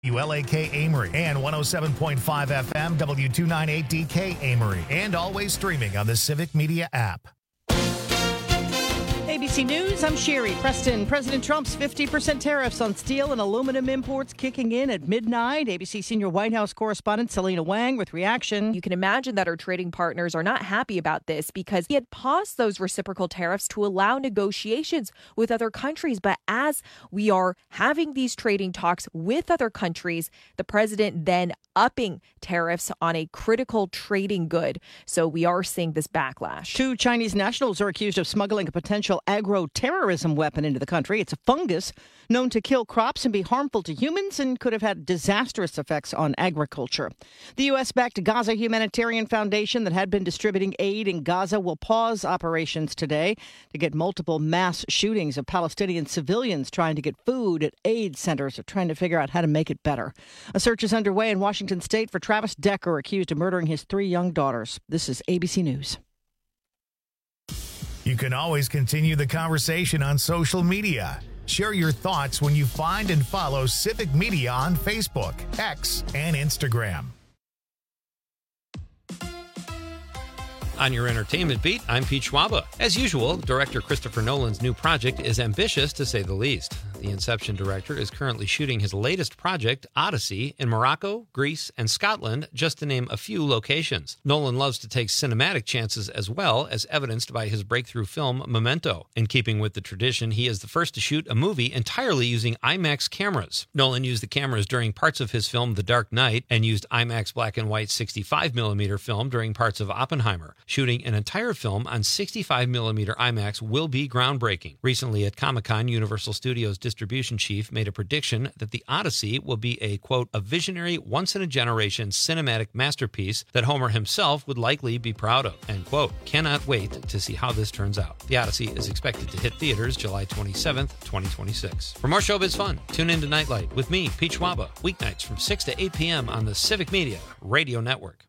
WLAK Amory and 107.5 FM W298DK Amory, and always streaming on the Civic Media app. ABC News, I'm Sherry Preston. President Trump's 50% tariffs on steel and aluminum imports kicking in at midnight. ABC senior White House correspondent Selena Wang with reaction. You can imagine that our trading partners are not happy about this because he had paused those reciprocal tariffs to allow negotiations with other countries. But as we are having these trading talks with other countries, the president then upping tariffs on a critical trading good. So we are seeing this backlash. 2 Chinese nationals are accused of smuggling a potential agro-terrorism weapon into the country. It's a fungus known to kill crops and be harmful to humans and could have had disastrous effects on agriculture. The U.S.-backed Gaza Humanitarian Foundation that had been distributing aid in Gaza will pause operations today to get multiple mass shootings of Palestinian civilians trying to get food at aid centers or trying to figure out how to make it better. A search is underway in Washington State for Travis Decker, accused of murdering his 3 young daughters. This is ABC News. You can always continue the conversation on social media. Share your thoughts when you find and follow Civic Media on Facebook, X, and Instagram. On your entertainment beat, I'm Pete Schwaba. As usual, director Christopher Nolan's new project is ambitious, to say the least. The Inception director is currently shooting his latest project, Odyssey, in Morocco, Greece, and Scotland, just to name a few locations. Nolan loves to take cinematic chances as well, as evidenced by his breakthrough film, Memento. In keeping with the tradition, he is the first to shoot a movie entirely using IMAX cameras. Nolan used the cameras during parts of his film, The Dark Knight, and used IMAX black and white 65mm film during parts of Oppenheimer. Shooting an entire film on 65mm IMAX will be groundbreaking. Recently at Comic-Con, Universal Studios distribution chief made a prediction that the Odyssey will be a, quote, a visionary, once-in-a-generation cinematic masterpiece that Homer himself would likely be proud of, end quote. Cannot wait to see how this turns out. The Odyssey is expected to hit theaters July 27th, 2026. For more showbiz fun, tune in to Nightlight with me, Pete Schwaba, weeknights from 6 to 8 p.m. on the Civic Media Radio Network.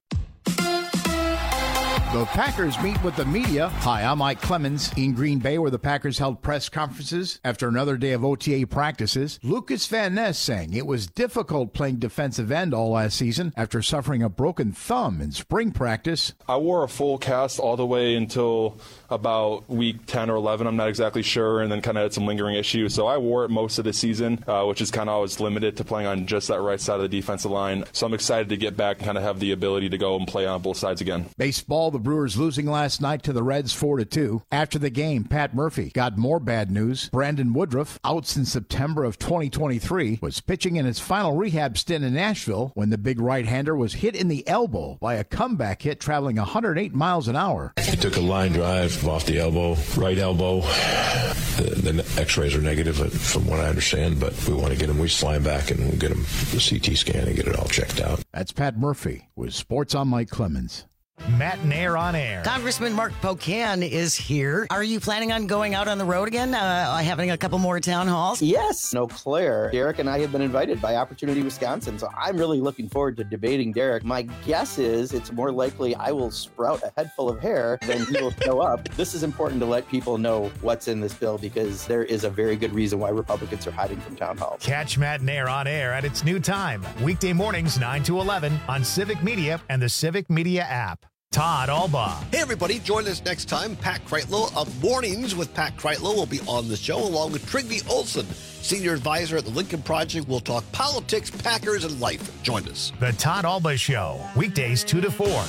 The Packers meet with the media. Hi, I'm Mike Clemens. In Green Bay, where the Packers held press conferences after another day of OTA practices, Lucas Van Ness saying it was difficult playing defensive end all last season after suffering a broken thumb in spring practice. I wore a full cast all the way until about week 10 or 11. I'm not exactly sure, and then kind of had some lingering issues. So I wore it most of the season, which is kind of always limited to playing on just that right side of the defensive line. So I'm excited to get back and kind of have the ability to go and play on both sides again. Baseball, the Brewers losing last night to the Reds 4-2. After the game, Pat Murphy got more bad news. Brandon Woodruff, out since September of 2023, was pitching in his final rehab stint in Nashville when the big right-hander was hit in the elbow by a comeback hit traveling 108 miles an hour. He took a line drive off the elbow, right elbow. The x-rays are negative from what I understand, but we want to get him. We fly him back and we'll get him the CT scan and get it all checked out. That's Pat Murphy with Sports on Mike Clemens. Matt Nair on air. Congressman Mark Pocan is here. Are you planning on going out on the road again, having a couple more town halls? Yes. Eau Claire. Derek and I have been invited by Opportunity Wisconsin, so I'm really looking forward to debating Derek. My guess is it's more likely I will sprout a head full of hair than he will show up. This is important to let people know what's in this bill because there is a very good reason why Republicans are hiding from town halls. Catch Matt Nair on air at its new time, weekday mornings 9 to 11 on Civic Media and the Civic Media app. Todd Albaugh. Hey, everybody. Join us next time. Pat Kreitlow of Mornings with Pat Kreitlow will be on the show, along with Trygve Olsen, Senior Advisor at the Lincoln Project. We'll talk politics, Packers, and life. Join us. The Todd Albaugh Show, weekdays 2 to 4.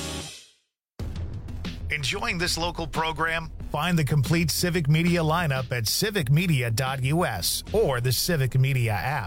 Enjoying this local program? Find the complete Civic Media lineup at civicmedia.us or the Civic Media app.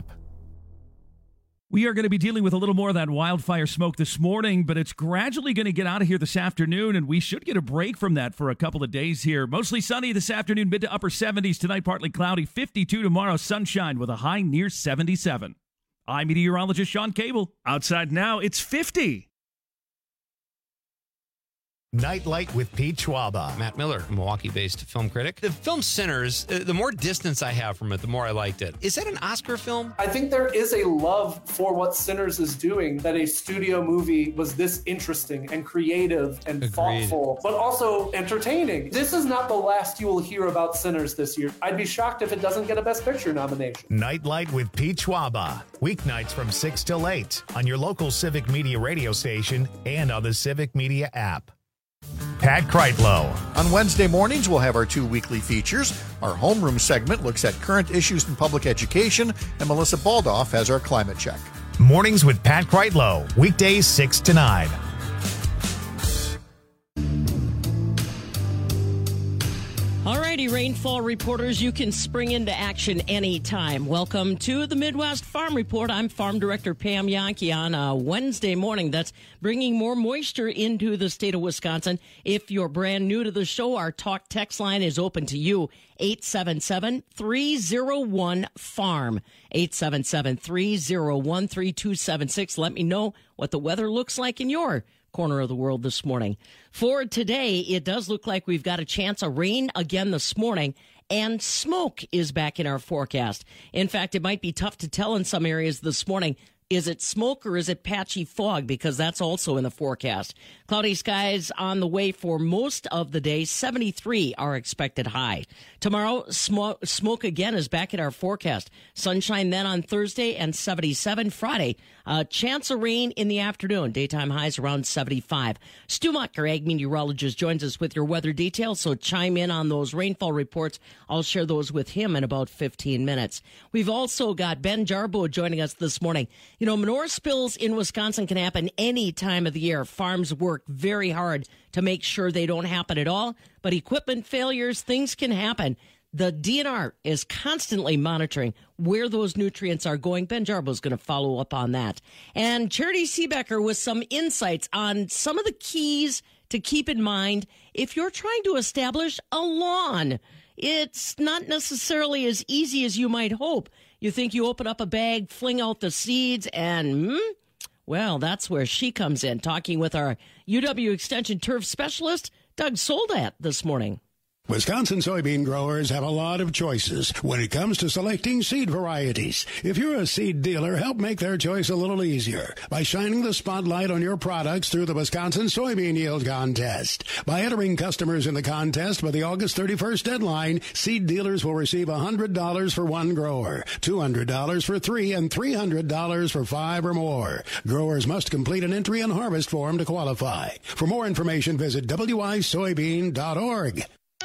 We are going to be dealing with a little more of that wildfire smoke this morning, but it's gradually going to get out of here this afternoon, and we should get a break from that for a couple of days here. Mostly sunny this afternoon, mid to upper 70s. Tonight, partly cloudy, 52 tomorrow, sunshine with a high near 77. I'm meteorologist Sean Cable. Outside now, it's 50. Nightlight with Pete Schwaba. Matt Miller, Milwaukee-based film critic. The film Sinners, the more distance I have from it, the more I liked it. Is that an Oscar film? I think there is a love for what Sinners is doing, that a studio movie was this interesting and creative and thoughtful, but also entertaining. This is not the last you will hear about Sinners this year. I'd be shocked if it doesn't get a Best Picture nomination. Nightlight with Pete Schwaba. Weeknights from 6 till 8 on your local Civic Media radio station and on the Civic Media app. Pat Kreitlow. On Wednesday mornings, we'll have our 2 weekly features. Our homeroom segment looks at current issues in public education, and Melissa Baldoff has our climate check. Mornings with Pat Kreitlow. Weekdays 6 to 9. Alrighty, rainfall reporters, you can spring into action anytime. Welcome to the Midwest Farm Report. I'm Farm Director Pam Yankee on a Wednesday morning. That's bringing more moisture into the state of Wisconsin. If you're brand new to the show, our talk text line is open to you. 877-301-FARM. 877-301-3276. Let me know what the weather looks like in your corner of the world this morning. For today, it does look like we've got a chance of rain again this morning, and smoke is back in our forecast. In fact, it might be tough to tell in some areas this morning. Is it smoke or is it patchy fog? Because that's also in the forecast. Cloudy skies on the way for most of the day. 73 are expected high. Tomorrow, smoke again is back in our forecast. Sunshine then on Thursday and 77 Friday. Chance of rain in the afternoon. Daytime highs around 75. Stu Mucker, ag meteorologist, joins us with your weather details, so chime in on those rainfall reports. I'll share those with him in about 15 minutes. We've also got Ben Jarbo joining us this morning. You know, manure spills in Wisconsin can happen any time of the year. Farms work very hard to make sure they don't happen at all, but equipment failures, things can happen. The DNR is constantly monitoring where those nutrients are going. Ben Jarbo is going to follow up on that. And Charity Seebecker with some insights on some of the keys to keep in mind if you're trying to establish a lawn. It's not necessarily as easy as you might hope. You think you open up a bag, fling out the seeds, and, well, that's where she comes in, talking with our UW Extension turf specialist, Doug Soldat, this morning. Wisconsin soybean growers have a lot of choices when it comes to selecting seed varieties. If you're a seed dealer, help make their choice a little easier by shining the spotlight on your products through the Wisconsin Soybean Yield Contest. By entering customers in the contest by the August 31st deadline, seed dealers will receive $100 for one grower, $200 for 3, and $300 for 5 or more. Growers must complete an entry and harvest form to qualify. For more information, visit wisoybean.org.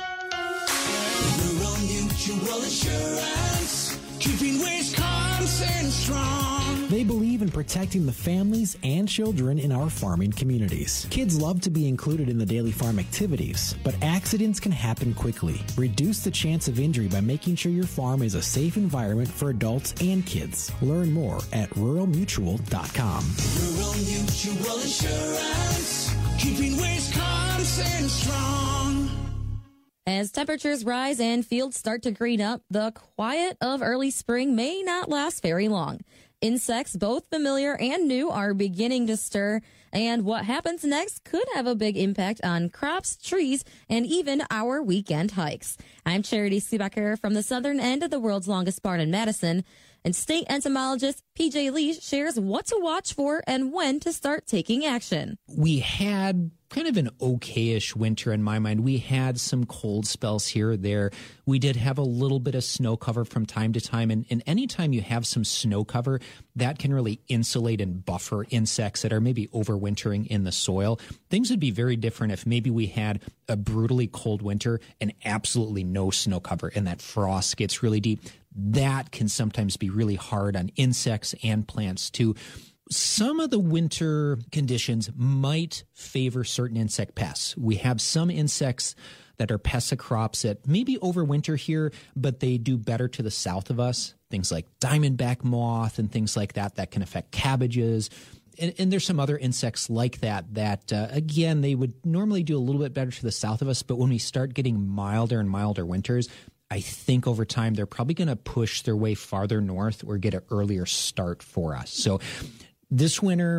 Rural Mutual Insurance, keeping Wisconsin strong. They believe in protecting the families and children in our farming communities. Kids love to be included in the daily farm activities, but accidents can happen quickly. Reduce the chance of injury by making sure your farm is a safe environment for adults and kids. Learn more at ruralmutual.com. Rural Mutual Insurance, keeping Wisconsin strong. As temperatures rise and fields start to green up, the quiet of early spring may not last very long. Insects, both familiar and new, are beginning to stir, and what happens next could have a big impact on crops, trees, and even our weekend hikes. I'm Charity Seebecker from the southern end of the world's longest barn in Madison, and state entomologist PJ Lee shares what to watch for and when to start taking action. We had kind of an okay-ish winter in my mind. We had some cold spells here or there. We did have a little bit of snow cover from time to time. And anytime you have some snow cover, that can really insulate and buffer insects that are maybe overwintering in the soil. Things would be very different if maybe we had a brutally cold winter and absolutely no snow cover and that frost gets really deep. That can sometimes be really hard on insects and plants too. Some of the winter conditions might favor certain insect pests. We have some insects that are pests of crops that maybe overwinter here, but they do better to the south of us. Things like diamondback moth and things like that that can affect cabbages. And there's some other insects like that, again, they would normally do a little bit better to the south of us. But when we start getting milder and milder winters, I think over time they're probably going to push their way farther north or get an earlier start for us. So this winter,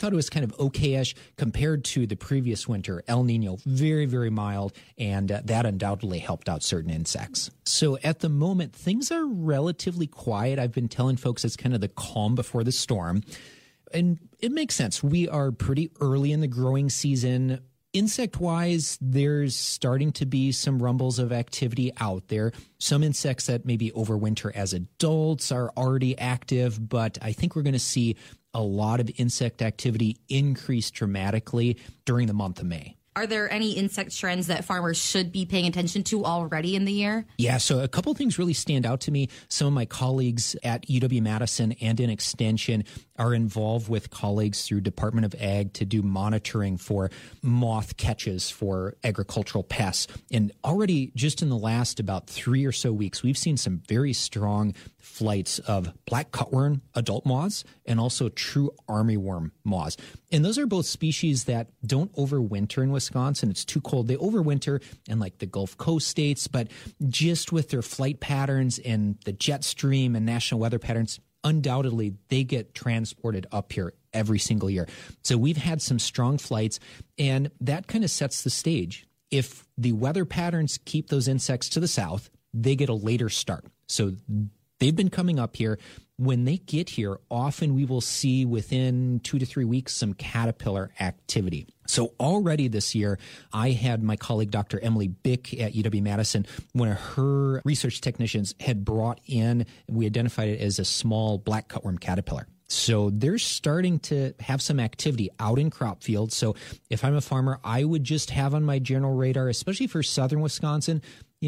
thought it was kind of okay-ish compared to the previous winter. El Nino, very, very mild, and that undoubtedly helped out certain insects. So at the moment, things are relatively quiet. I've been telling folks it's kind of the calm before the storm. And it makes sense. We are pretty early in the growing season. Insect-wise, there's starting to be some rumbles of activity out there. Some insects that maybe overwinter as adults are already active, but I think we're going to see a lot of insect activity increase dramatically during the month of May. Are there any insect trends that farmers should be paying attention to already in the year? Yeah, so a couple things really stand out to me. Some of my colleagues at UW-Madison and in Extension are involved with colleagues through Department of Ag to do monitoring for moth catches for agricultural pests. And already just in the last about 3 or so weeks, we've seen some very strong flights of black cutworm adult moths and also true armyworm moths. And those are both species that don't overwinter in Wisconsin. It's too cold. They overwinter in like the Gulf Coast states, but just with their flight patterns and the jet stream and national weather patterns, undoubtedly they get transported up here every single year. So we've had some strong flights, and that kind of sets the stage. If the weather patterns keep those insects to the south, they get a later start. So they've been coming up here. When they get here, often we will see within 2 to 3 weeks some caterpillar activity. So already this year, I had my colleague, Dr. Emily Bick at UW-Madison, one of her research technicians had brought in, we identified it as a small black cutworm caterpillar. So they're starting to have some activity out in crop fields. So if I'm a farmer, I would just have on my general radar, especially for southern Wisconsin,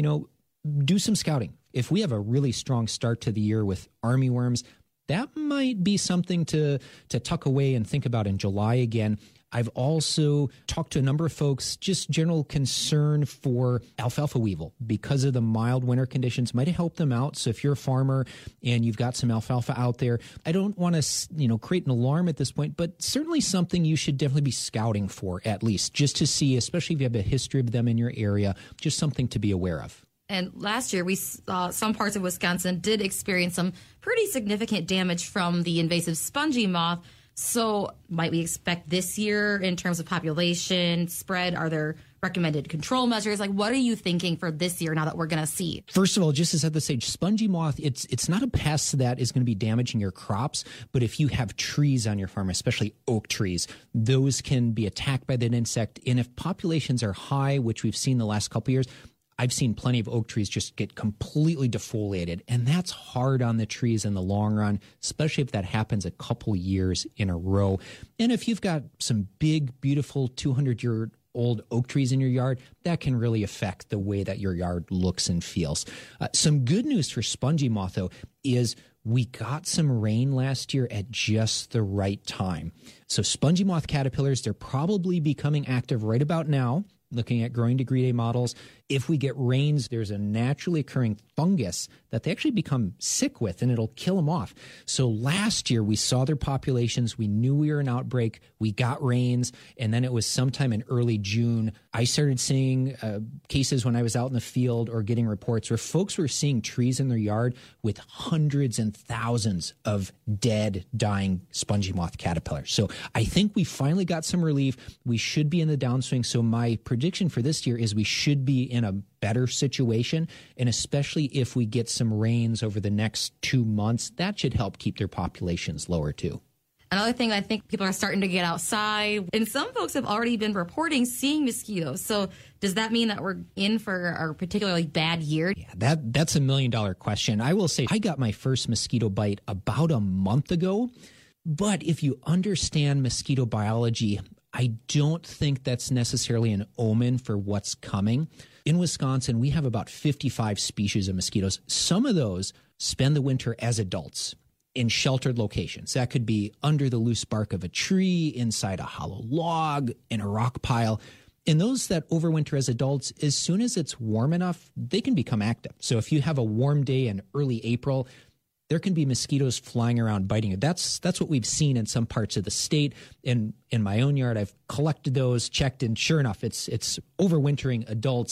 do some scouting. If we have a really strong start to the year with armyworms, that might be something to tuck away and think about in July again. I've also talked to a number of folks, just general concern for alfalfa weevil because of the mild winter conditions might have helped them out. So if you're a farmer and you've got some alfalfa out there, I don't want to, create an alarm at this point, but certainly something you should definitely be scouting for at least, just to see, especially if you have a history of them in your area, just something to be aware of. And last year, we saw some parts of Wisconsin did experience some pretty significant damage from the invasive spongy moth. So might we expect this year in terms of population spread? Are there recommended control measures? Like, what are you thinking for this year now that we're going to see? First of all, just to set the stage, spongy moth, it's not a pest that is going to be damaging your crops, but if you have trees on your farm, especially oak trees, those can be attacked by that insect. And if populations are high, which we've seen the last couple of years, I've seen plenty of oak trees just get completely defoliated, and that's hard on the trees in the long run, especially if that happens a couple years in a row. And if you've got some big, beautiful 200-year-old oak trees in your yard, that can really affect the way that your yard looks and feels. Some good news for spongy moth, though, is we got some rain last year at just the right time. So spongy moth caterpillars, they're probably becoming active right about now. Looking at growing degree day models, if we get rains, there's a naturally occurring fungus that they actually become sick with, and it'll kill them off. So last year, we saw their populations. We knew we were in outbreak. We got rains, and then it was sometime in early June. I started seeing cases when I was out in the field or getting reports where folks were seeing trees in their yard with hundreds and thousands of dead, dying spongy moth caterpillars. So I think we finally got some relief. We should be in the downswing. So my prediction for this year is we should be in a better situation, and especially if we get some rains over the next 2 months, that should help keep their populations lower too. Another thing, I think people are starting to get outside, and some folks have already been reporting seeing mosquitoes. So does that mean that we're in for a particularly bad year? Yeah, that's $1 million question. I will say I got my first mosquito bite about a month ago, but if you understand mosquito biology, I don't think that's necessarily an omen for what's coming. In Wisconsin, we have about 55 species of mosquitoes. Some of those spend the winter as adults in sheltered locations. That could be under the loose bark of a tree, inside a hollow log, in a rock pile. And those that overwinter as adults, as soon as it's warm enough, they can become active. So if you have a warm day in early April, there can be mosquitoes flying around biting you. That's what we've seen in some parts of the state. In my own yard, I've collected those, checked, and sure enough, it's overwintering adults.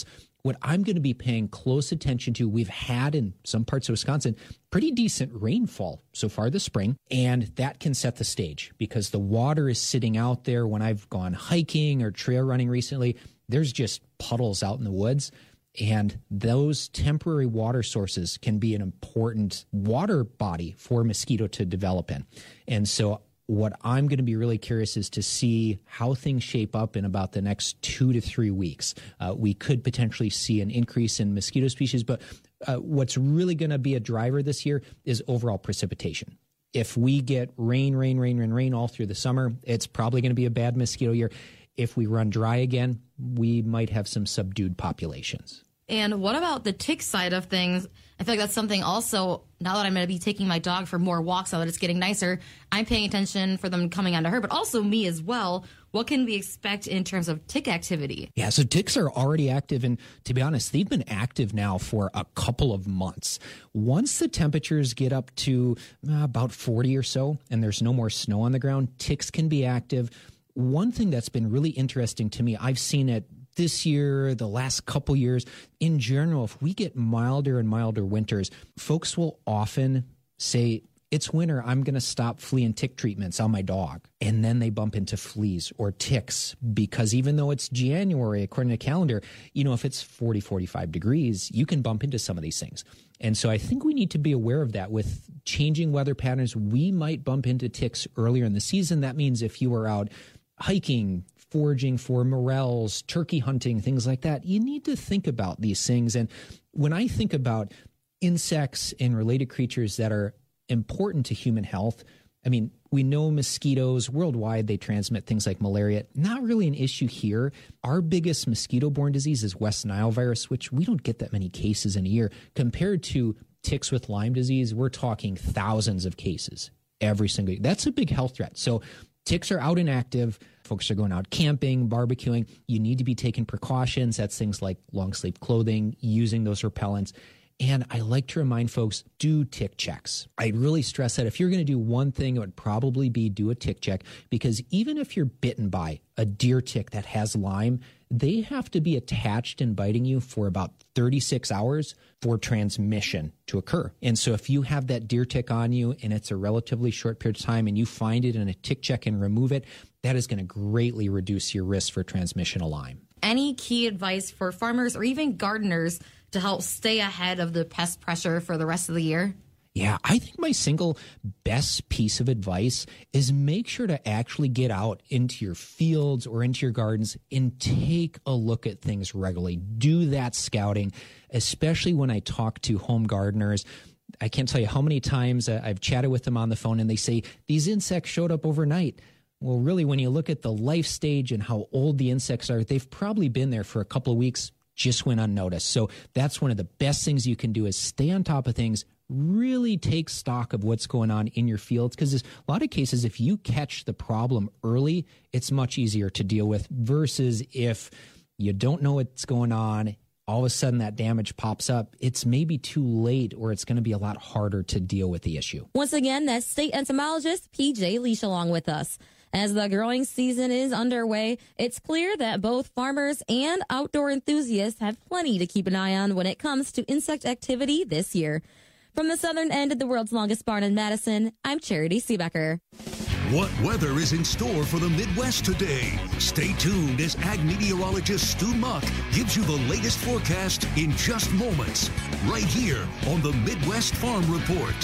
What I'm going to be paying close attention to, we've had in some parts of Wisconsin pretty decent rainfall so far this spring, and that can set the stage because the water is sitting out there. When I've gone hiking or trail running recently, there's just puddles out in the woods. And those temporary water sources can be an important water body for mosquito to develop in. And so what I'm going to be really curious is to see how things shape up in about the next 2 to 3 weeks. We could potentially see an increase in mosquito species, but what's really going to be a driver this year is overall precipitation. If we get rain all through the summer, it's probably going to be a bad mosquito year. If we run dry again, we might have some subdued populations. And what about the tick side of things? I feel like that's something also, now that I'm going to be taking my dog for more walks, now that it's getting nicer, I'm paying attention for them coming onto her, but also me as well. What can we expect in terms of tick activity? Yeah, so ticks are already active, and to be honest, they've been active now for a couple of months. Once the temperatures get up to about 40 or so, and there's no more snow on the ground, ticks can be active. One thing that's been really interesting to me, I've seen it this year, the last couple years, in general, if we get milder and milder winters, folks will often say, it's winter, I'm going to stop flea and tick treatments on my dog. And then they bump into fleas or ticks because even though it's January, according to the calendar, if it's 40, 45 degrees, you can bump into some of these things. And so I think we need to be aware of that. With changing weather patterns, we might bump into ticks earlier in the season. That means if you are out hiking, foraging for morels, turkey hunting, things like that, you need to think about these things. And when I think about insects and related creatures that are important to human health, I mean, we know mosquitoes worldwide, they transmit things like malaria. Not really an issue here. Our biggest mosquito-borne disease is West Nile virus, which we don't get that many cases in a year. Compared to ticks with Lyme disease, we're talking thousands of cases every single year. That's a big health threat. So ticks are out and active. Folks are going out camping, barbecuing. You need to be taking precautions. That's things like long sleeve clothing, using those repellents. And I like to remind folks, do tick checks. I really stress that if you're going to do one thing, it would probably be do a tick check, because even if you're bitten by a deer tick that has Lyme, they have to be attached and biting you for about 36 hours for transmission to occur. And so if you have that deer tick on you and it's a relatively short period of time and you find it in a tick check and remove it, that is going to greatly reduce your risk for transmission of Lyme. Any key advice for farmers or even gardeners to help stay ahead of the pest pressure for the rest of the year? Yeah, I think my single best piece of advice is make sure to actually get out into your fields or into your gardens and take a look at things regularly. Do that scouting, especially when I talk to home gardeners. I can't tell you how many times I've chatted with them on the phone and they say, these insects showed up overnight. Well, really, when you look at the life stage and how old the insects are, they've probably been there for a couple of weeks, just went unnoticed. So that's one of the best things you can do is stay on top of things, really take stock of what's going on in your fields, because there's a lot of cases, if you catch the problem early, it's much easier to deal with versus if you don't know what's going on, all of a sudden that damage pops up, it's maybe too late or it's going to be a lot harder to deal with the issue. Once again, that's state entomologist PJ Leash along with us. As the growing season is underway, it's clear that both farmers and outdoor enthusiasts have plenty to keep an eye on when it comes to insect activity this year. From the southern end of the world's longest barn in Madison, I'm Charity Seebecker. What weather is in store for the Midwest today? Stay tuned as ag meteorologist Stu Muck gives you the latest forecast in just moments, right here on the Midwest Farm Report.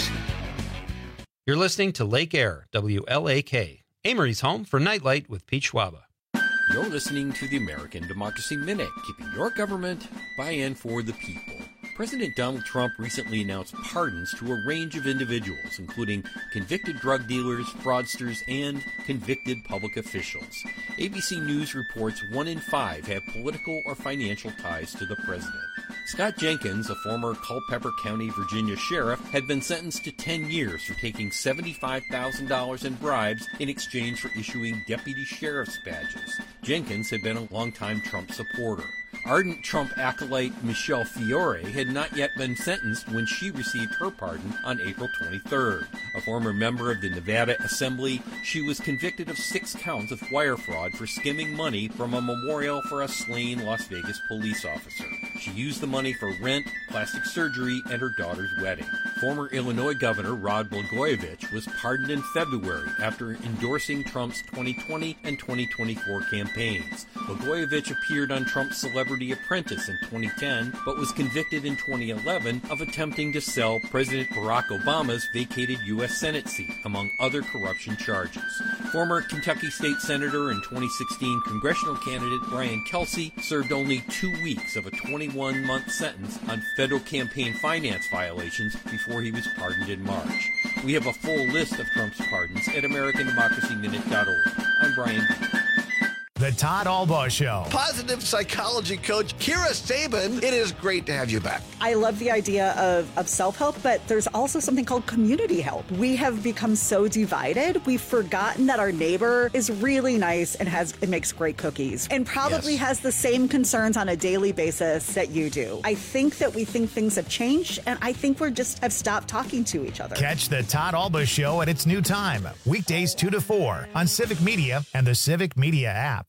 You're listening to Lake Air, WLAK, Amory's home for Nightlight with Pete Schwaba. You're listening to the American Democracy Minute, keeping your government by and for the people. President Donald Trump recently announced pardons to a range of individuals, including convicted drug dealers, fraudsters, and convicted public officials. ABC News reports 1 in 5 have political or financial ties to the president. Scott Jenkins, a former Culpeper County, Virginia sheriff, had been sentenced to 10 years for taking $75,000 in bribes in exchange for issuing deputy sheriff's badges. Jenkins had been a longtime Trump supporter. Ardent Trump acolyte Michelle Fiore had not yet been sentenced when she received her pardon on April 23rd. A former member of the Nevada Assembly, she was convicted of 6 counts of wire fraud for skimming money from a memorial for a slain Las Vegas police officer. She used the money for rent, plastic surgery, and her daughter's wedding. Former Illinois Governor Rod Blagojevich was pardoned in February after endorsing Trump's 2020 and 2024 campaigns. Blagojevich appeared on Trump's Celebrity Apprentice in 2010, but was convicted in 2011 of attempting to sell President Barack Obama's vacated U.S. Senate seat, among other corruption charges. Former Kentucky State Senator and 2016 congressional candidate Brian Kelsey served only 2 weeks of a 21-month sentence on federal campaign finance violations before he was pardoned in March. We have a full list of Trump's pardons at AmericanDemocracyMinute.org. I'm Brian B. The Todd Albaugh Show. Positive psychology coach Kira Sabin, it is great to have you back. I love the idea of self-help, but there's also something called community help. We have become so divided, we've forgotten that our neighbor is really nice and makes great cookies and probably has the same concerns on a daily basis that you do. I think that we think things have changed, and I think we just have stopped talking to each other. Catch the Todd Albaugh Show at its new time, weekdays 2 to 4 on Civic Media and the Civic Media app.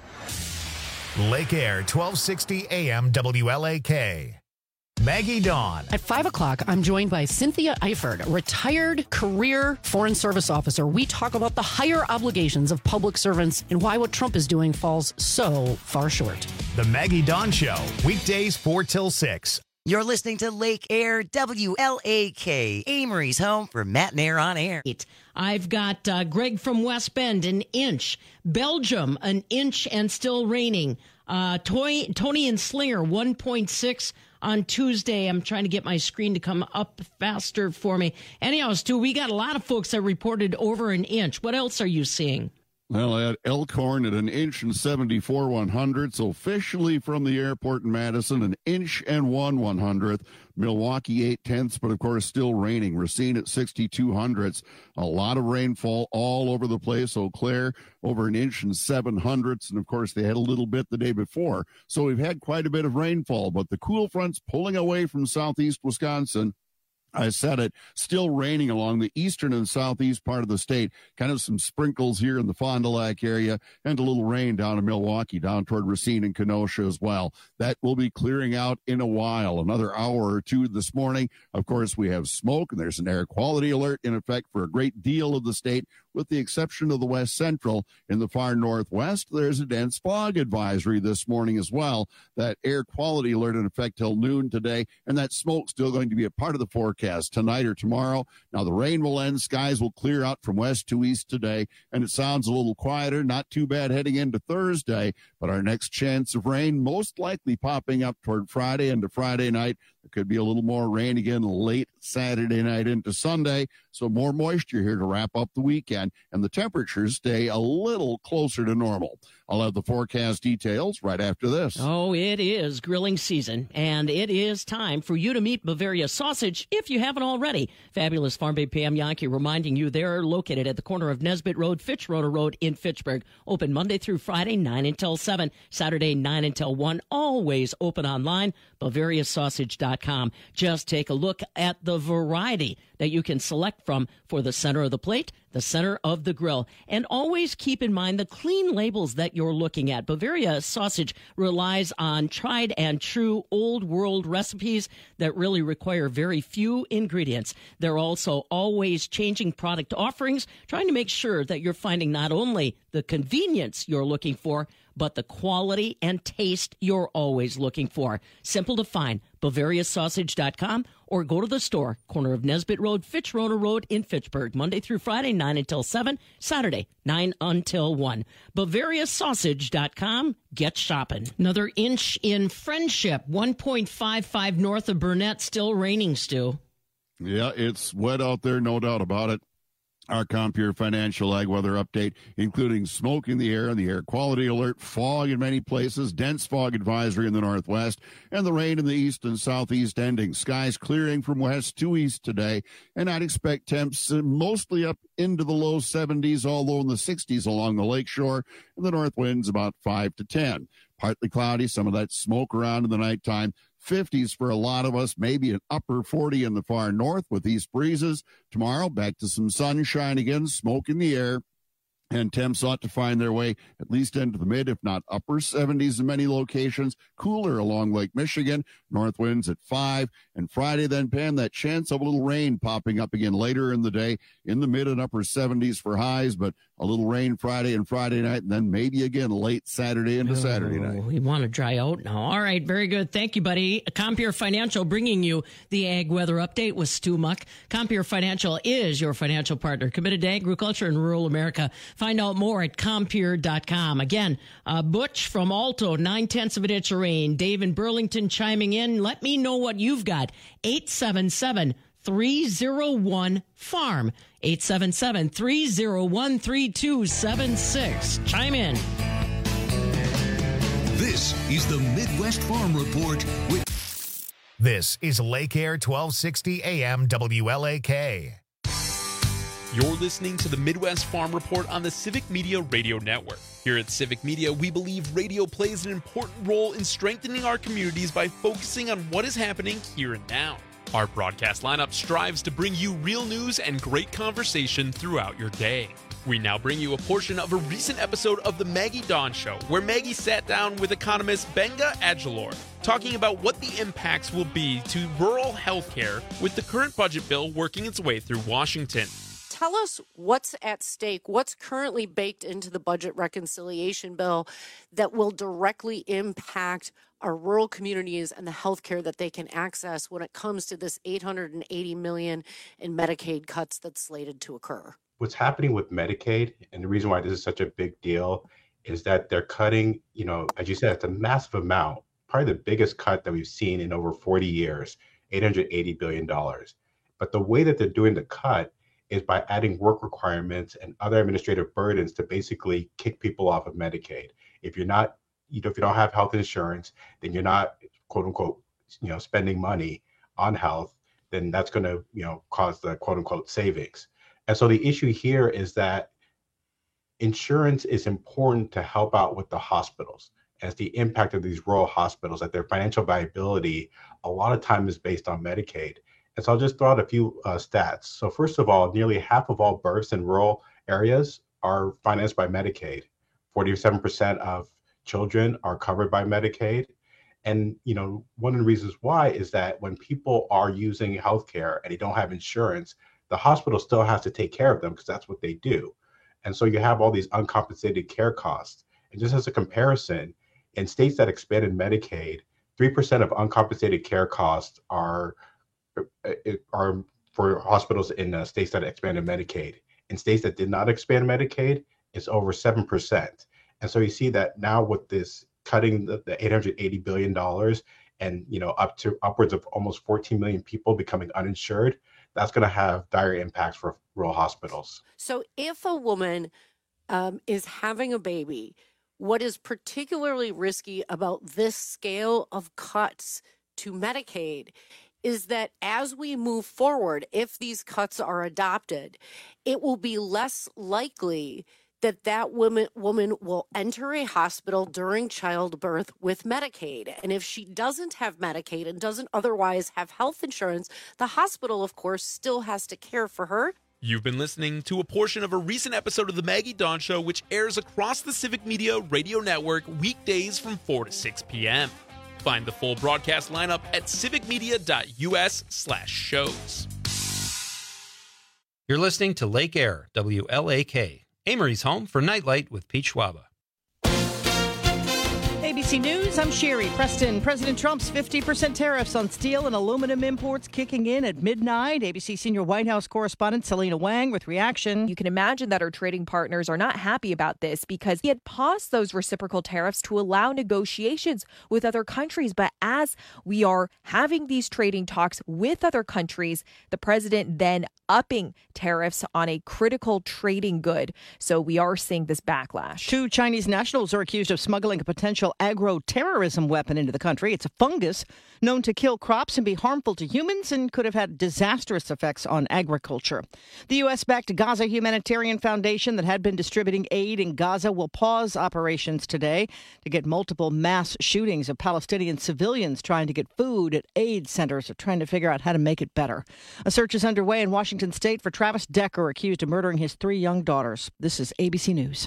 Lake Air, 1260 AM WLAK. Maggie Dawn. At 5 o'clock, I'm joined by Cynthia Eifert, a retired career Foreign Service officer. We talk about the higher obligations of public servants and why what Trump is doing falls so far short. The Maggie Dawn Show, weekdays 4 till 6. You're listening to Lake Air WLAK, Amory's home for Matt and Air on Air. I've got Greg from West Bend, an inch. Belgium, an inch and still raining. Tony and Slinger, 1.6 on Tuesday. I'm trying to get my screen to come up faster for me. Anyhow, Stu, we got a lot of folks that reported over an inch. What else are you seeing? Well, at Elkhorn at an inch and 74/100. So officially from the airport in Madison, an inch and 1/100. Milwaukee 0.8, but of course still raining. Racine at 62/100. A lot of rainfall all over the place. Eau Claire over an inch and 7/100. And of course they had a little bit the day before. So we've had quite a bit of rainfall, but the cool front's pulling away from southeast Wisconsin. I said it, still raining along the eastern and southeast part of the state. Kind of some sprinkles here in the Fond du Lac area and a little rain down in Milwaukee, down toward Racine and Kenosha as well. That will be clearing out in a while, another hour or two this morning. Of course, we have smoke, and there's an air quality alert in effect for a great deal of the state, with the exception of the west central. In the far northwest, there's a dense fog advisory this morning as well. That air quality alert in effect till noon today, and that smoke still going to be a part of the forecast tonight or tomorrow. Now the rain will end, skies will clear out from west to east today, and it sounds a little quieter, not too bad heading into Thursday, but our next chance of rain most likely popping up toward Friday into Friday night. There could be a little more rain again late Saturday night into Sunday, so more moisture here to wrap up the weekend, and the temperatures stay a little closer to normal. I'll have the forecast details right after this. Oh, it is grilling season, and it is time for you to meet Bavaria Sausage if you haven't already. Fabulous Farm Babe Pam Yankee reminding you they're located at the corner of Nesbitt Road, Fitzroy Road in Fitchburg. Open Monday through Friday, 9 until 7, Saturday, 9 until 1. Always open online, BavariaSausage.com. Just take a look at the variety that you can select from for the center of the plate, the center of the grill. And always keep in mind the clean labels that you're looking at. Bavaria Sausage relies on tried and true old world recipes that really require very few ingredients. They're also always changing product offerings, trying to make sure that you're finding not only the convenience you're looking for, but the quality and taste you're always looking for. Simple to find, BavariaSausage.com, or go to the store, corner of Nesbitt Road, Fitzroy Road in Fitchburg, Monday through Friday, 9 until 7, Saturday, 9 until 1. BavariaSausage.com, get shopping. Another inch in Friendship, 1.55 north of Burnett, still raining, Stu. Yeah, it's wet out there, no doubt about it. Our Compeer Financial Ag Weather Update, including smoke in the air and the air quality alert, fog in many places, dense fog advisory in the northwest, and the rain in the east and southeast ending. Skies clearing from west to east today, and I'd expect temps mostly up into the low 70s, although in the 60s along the lakeshore, and the north winds about 5 to 10. partly cloudy, some of that smoke around in the nighttime. 50s for a lot of us, maybe an upper 40 in the far north with east breezes. Tomorrow, back to some sunshine again, smoke in the air. And temps ought to find their way at least into the mid, if not upper 70s in many locations. Cooler along Lake Michigan. North winds at 5. And Friday then, Pam, that chance of a little rain popping up again later in the day in the mid and upper 70s for highs, but a little rain Friday and Friday night, and then maybe again late Saturday into Saturday night. We want to dry out now. All right, very good. Thank you, buddy. Compeer Financial bringing you the Ag Weather Update with Stu Muck. Compeer Financial is your financial partner, committed to agriculture in rural America. Find out more at Compeer.com. Again, Butch from Alto, 9/10 of an inch of rain. Dave in Burlington chiming in. Let me know what you've got. 877-301-FARM. 877-301-3276. Chime in. This is the Midwest Farm Report with... This is Lake Air 1260 AM WLAK. You're listening to the Midwest Farm Report on the Civic Media Radio Network. Here at Civic Media, we believe radio plays an important role in strengthening our communities by focusing on what is happening here and now. Our broadcast lineup strives to bring you real news and great conversation throughout your day. We now bring you a portion of a recent episode of The Maggie Dawn Show, where Maggie sat down with economist Benga Adjalor, talking about what the impacts will be to rural health care with the current budget bill working its way through Washington. Tell us what's at stake, what's currently baked into the budget reconciliation bill that will directly impact our rural communities and the health care that they can access when it comes to this $880 million in Medicaid cuts that's slated to occur. What's happening with Medicaid, and the reason why this is such a big deal, is that they're cutting, as you said, it's a massive amount, probably the biggest cut that we've seen in over 40 years, $880 billion. But the way that they're doing the cut is by adding work requirements and other administrative burdens to basically kick people off of Medicaid. If you're not, if you don't have health insurance, then you're not, quote unquote, spending money on health, then that's going to, cause the quote unquote savings. And so the issue here is that insurance is important to help out with the hospitals, as the impact of these rural hospitals, that their financial viability a lot of time is based on Medicaid. And so I'll just throw out a few stats. So first of all, nearly half of all births in rural areas are financed by Medicaid. 47% of children are covered by Medicaid. And, one of the reasons why is that when people are using healthcare and they don't have insurance, the hospital still has to take care of them because that's what they do. And so you have all these uncompensated care costs. And just as a comparison, in states that expanded Medicaid, 3% of uncompensated care costs are for hospitals in states that expanded Medicaid. In states that did not expand Medicaid, it's over 7%. And so you see that now with this cutting the $880 billion and upwards of almost 14 million people becoming uninsured, that's going to have dire impacts for rural hospitals. So if a woman is having a baby, what is particularly risky about this scale of cuts to Medicaid is that as we move forward, if these cuts are adopted, it will be less likely that woman will enter a hospital during childbirth with Medicaid. And if she doesn't have Medicaid and doesn't otherwise have health insurance, the hospital, of course, still has to care for her. You've been listening to a portion of a recent episode of The Maggie Dawn Show, which airs across the Civic Media Radio Network weekdays from 4 to 6 p.m. Find the full broadcast lineup at civicmedia.us/shows. You're listening to Lake Air, WLAK, Amory's home for Nightlight with Pete Schwaba. ABC News, I'm Sherry Preston. President Trump's 50% tariffs on steel and aluminum imports kicking in at midnight. ABC senior White House correspondent Selena Wang with reaction. You can imagine that our trading partners are not happy about this because he had paused those reciprocal tariffs to allow negotiations with other countries. But as we are having these trading talks with other countries, the president then upping tariffs on a critical trading good. So we are seeing this backlash. 2 Chinese nationals are accused of smuggling a potential agro-terrorism weapon into the country. It's a fungus known to kill crops and be harmful to humans and could have had disastrous effects on agriculture. The U.S.-backed Gaza Humanitarian Foundation that had been distributing aid in Gaza will pause operations today to get multiple mass shootings of Palestinian civilians trying to get food at aid centers or trying to figure out how to make it better. A search is underway in Washington State for Travis Decker, accused of murdering his 3 young daughters. This is ABC News.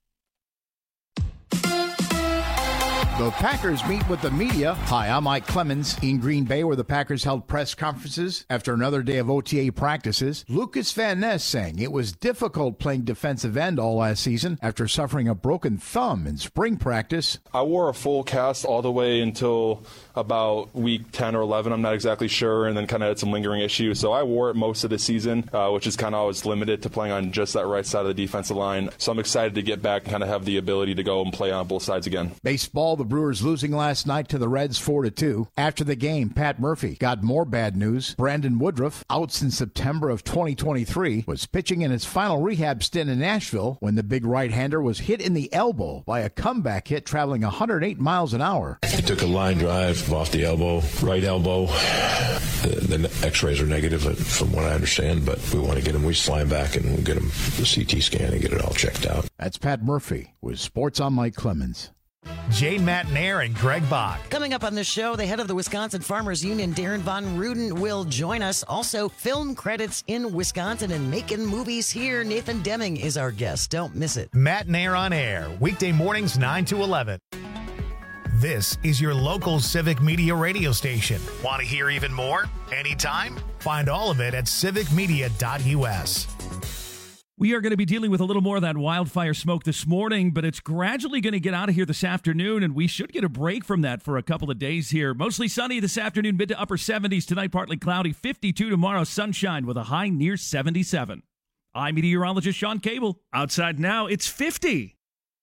The Packers meet with the media. Hi, I'm Mike Clemens. In Green Bay, where the Packers held press conferences after another day of OTA practices, Lucas Van Ness saying it was difficult playing defensive end all last season after suffering a broken thumb in spring practice. I wore a full cast all the way until about week 10 or 11. I'm not exactly sure, and then kind of had some lingering issues. So I wore it most of the season, which is kind of always limited to playing on just that right side of the defensive line. So I'm excited to get back and kind of have the ability to go and play on both sides again. Baseball, the Brewers losing last night to the Reds 4-2. After the game, Pat Murphy got more bad news. Brandon Woodruff, out since September of 2023, was pitching in his final rehab stint in Nashville when the big right-hander was hit in the elbow by a comeback hit traveling 108 miles an hour. He took a line drive off the elbow, right elbow. The x-rays are negative from what I understand, but we want to get him. We just fly him back and we'll get him the CT scan and get it all checked out. That's Pat Murphy with Sports on Mike Clemens. Jane Matnair and Greg Bach. Coming up on the show, the head of the Wisconsin Farmers Union, Darren Von Ruden, will join us. Also, film credits in Wisconsin and making movies here. Nathan Deming is our guest. Don't miss it. Matnair on air, weekday mornings 9 to 11. This is your local Civic Media radio station. Want to hear even more? Anytime? Find all of it at civicmedia.us. We are going to be dealing with a little more of that wildfire smoke this morning, but it's gradually going to get out of here this afternoon, and we should get a break from that for a couple of days here. Mostly sunny this afternoon, mid to upper 70s. Tonight, partly cloudy, 52 tomorrow, sunshine with a high near 77. I'm meteorologist Sean Cable. Outside now, it's 50.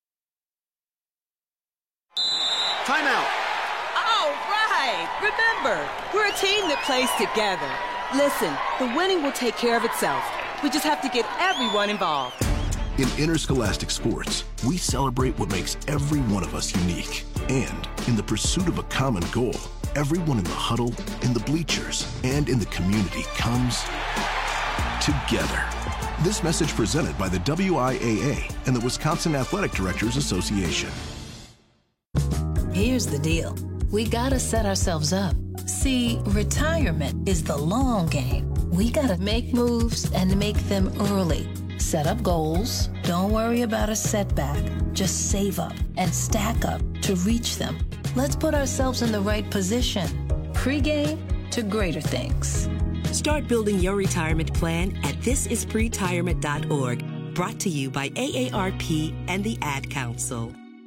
Timeout. All right. Remember, we're a team that plays together. Listen, the winning will take care of itself. We just have to get everyone involved. In interscholastic sports, we celebrate what makes every one of us unique. And in the pursuit of a common goal, everyone in the huddle, in the bleachers, and in the community comes together. This message presented by the WIAA and the Wisconsin Athletic Directors Association. Here's the deal. We gotta set ourselves up. See, retirement is the long game. We gotta make moves and make them early. Set up goals. Don't worry about a setback. Just save up and stack up to reach them. Let's put ourselves in the right position. Pre-game to greater things. Start building your retirement plan at thisispretirement.org. Brought to you by AARP and the Ad Council.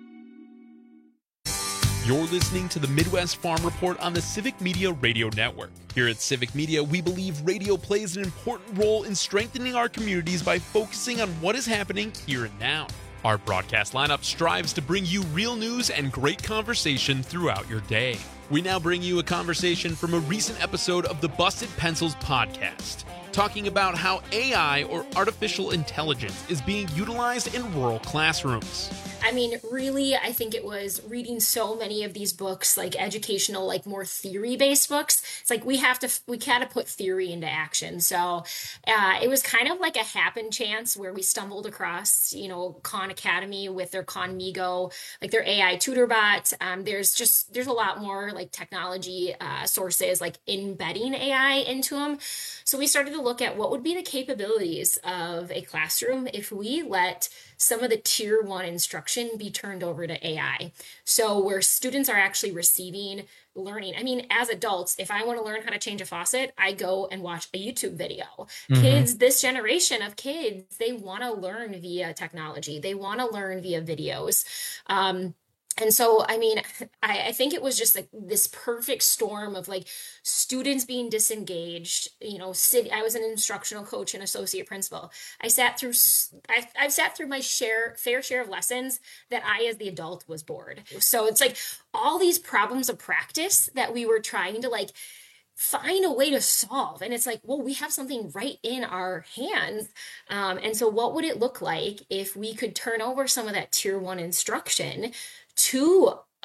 You're listening to the Midwest Farm Report on the Civic Media Radio Network. Here at Civic Media, we believe radio plays an important role in strengthening our communities by focusing on what is happening here and now. Our broadcast lineup strives to bring you real news and great conversation throughout your day. We now bring you a conversation from a recent episode of the Busted Pencils podcast, talking about how AI, or artificial intelligence, is being utilized in rural classrooms. I mean, really, I think it was reading so many of these books, like educational, like more theory-based books. It's like we gotta put theory into action. So it was kind of like a happen chance where we stumbled across, Khan Academy with their Khanmigo, like their AI tutor bot. There's a lot more like technology sources like embedding AI into them. So we started to look at what would be the capabilities of a classroom if we let some of the tier 1 instruction be turned over to AI. So where students are actually receiving learning. I mean, as adults, if I want to learn how to change a faucet, I go and watch a YouTube video. Mm-hmm. Kids, this generation of kids, they want to learn via technology. They want to learn via videos. And so, I mean, I think it was just like this perfect storm of like students being disengaged. I was an instructional coach and associate principal. I've sat through my fair share of lessons that I, as the adult, was bored. So it's like all these problems of practice that we were trying to like find a way to solve. And it's like, well, we have something right in our hands. And so what would it look like if we could turn over some of that tier 1 instruction to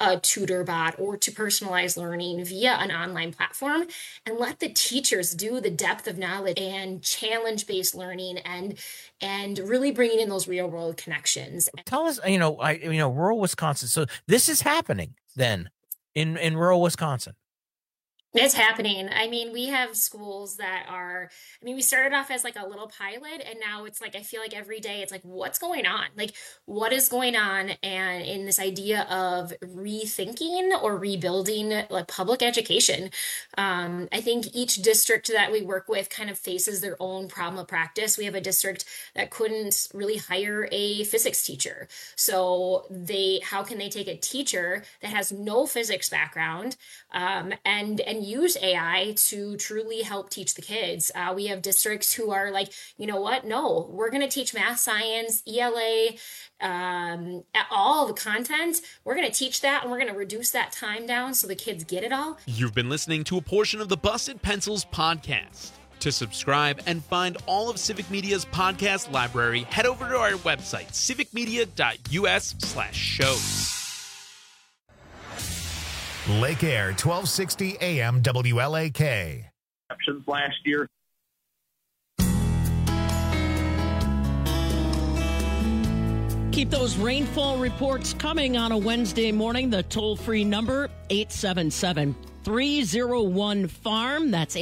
a tutor bot or to personalize learning via an online platform, and let the teachers do the depth of knowledge and challenge-based learning and really bringing in those real-world connections. Tell us, rural Wisconsin. So this is happening then in rural Wisconsin. It's happening. I mean, we have schools that are, we started off as like a little pilot, and now it's like, I feel like every day it's like, what's going on? Like, what is going on? And in this idea of rethinking or rebuilding like public education, I think each district that we work with kind of faces their own problem of practice. We have a district that couldn't really hire a physics teacher. So how can they take a teacher that has no physics background, and use AI to truly help teach the kids? We have districts who are like, you know what? No, we're going to teach math, science, ELA, all the content. We're going to teach that, and we're going to reduce that time down so the kids get it all. You've been listening to a portion of the Busted Pencils podcast. To subscribe and find all of Civic Media's podcast library, head over to our website, civicmedia.us/shows. Lake Air, 1260 AM WLAK. Last year. Keep those rainfall reports coming on a Wednesday morning. The toll-free number, 877-301-FARM. That's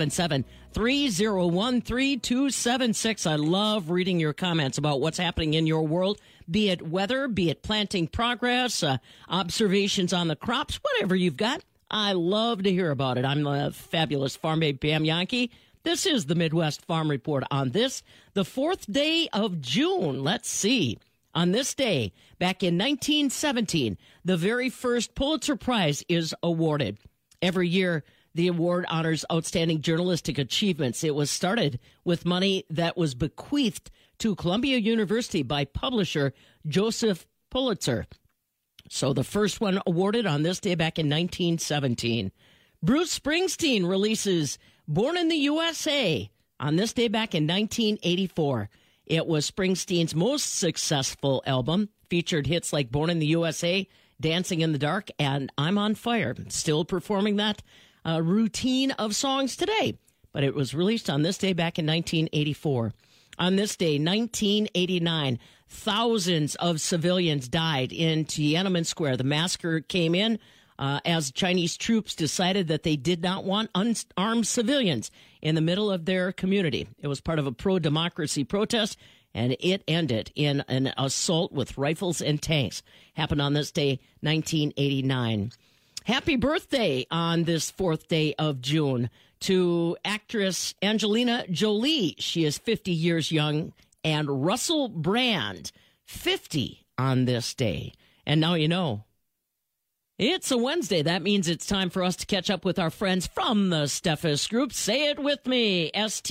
877-301-3276. I love reading your comments about what's happening in your world, be it weather, be it planting progress, observations on the crops, whatever you've got. I love to hear about it. I'm the fabulous farm babe Pam Yankee. This is the Midwest Farm Report on this, the 4th day of June. Let's see. On this day, back in 1917, the very first Pulitzer Prize is awarded. Every year, the award honors outstanding journalistic achievements. It was started with money that was bequeathed to Columbia University by publisher Joseph Pulitzer. So the first one awarded on this day back in 1917. Bruce Springsteen releases Born in the USA on this day back in 1984. It was Springsteen's most successful album, featured hits like Born in the USA, Dancing in the Dark, and I'm on Fire. Still performing that routine of songs today, but it was released on this day back in 1984. On this day, 1989, thousands of civilians died in Tiananmen Square. The massacre came in as Chinese troops decided that they did not want unarmed civilians in the middle of their community. It was part of a pro-democracy protest, and it ended in an assault with rifles and tanks. Happened on this day, 1989. Happy birthday on this 4th day of June to actress Angelina Jolie. She is 50 years young. And Russell Brand, 50 on this day. And now you know. It's a Wednesday. That means it's time for us to catch up with our friends from the Steffes Group. Say it with me,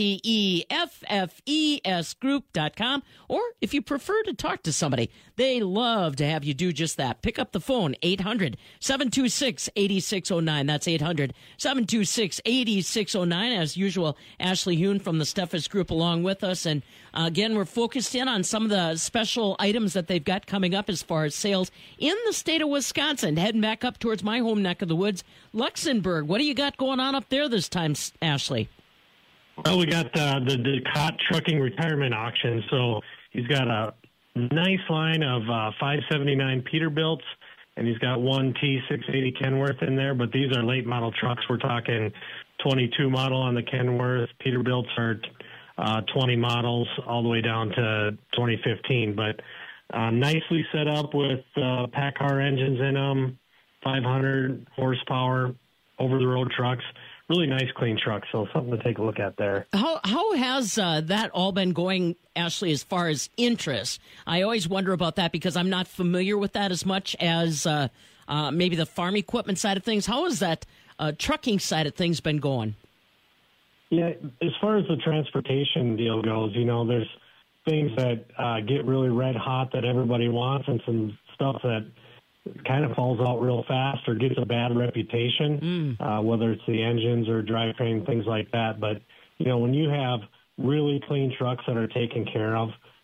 STEFFES Group.com. Or if you prefer to talk to somebody, they love to have you do just that. Pick up the phone, 800-726-8609. That's 800-726-8609. As usual, Ashley Hune from the Steffes Group along with us. And again, we're focused in on some of the special items that they've got coming up as far as sales in the state of Wisconsin. Heading back up towards my home neck of the woods, Luxembourg. What do you got going on up there this time, Ashley? Well, we got the Cott Trucking Retirement Auction. So he's got a nice line of 579 Peterbilts, and he's got one T680 Kenworth in there. But these are late model trucks. We're talking 22 model on the Kenworth. Peterbilts are 20 models all the way down to 2015. But nicely set up with PACCAR engines in them. 500 horsepower over-the-road trucks. Really nice, clean trucks, so something to take a look at there. How has that all been going, Ashley, as far as interest? I always wonder about that because I'm not familiar with that as much as maybe the farm equipment side of things. How has that trucking side of things been going? Yeah, as far as the transportation deal goes, there's things that get really red hot that everybody wants and some stuff that kind of falls out real fast or gets a bad reputation, whether it's the engines or drivetrain, things like that. But, when you have really clean trucks that are taken care of,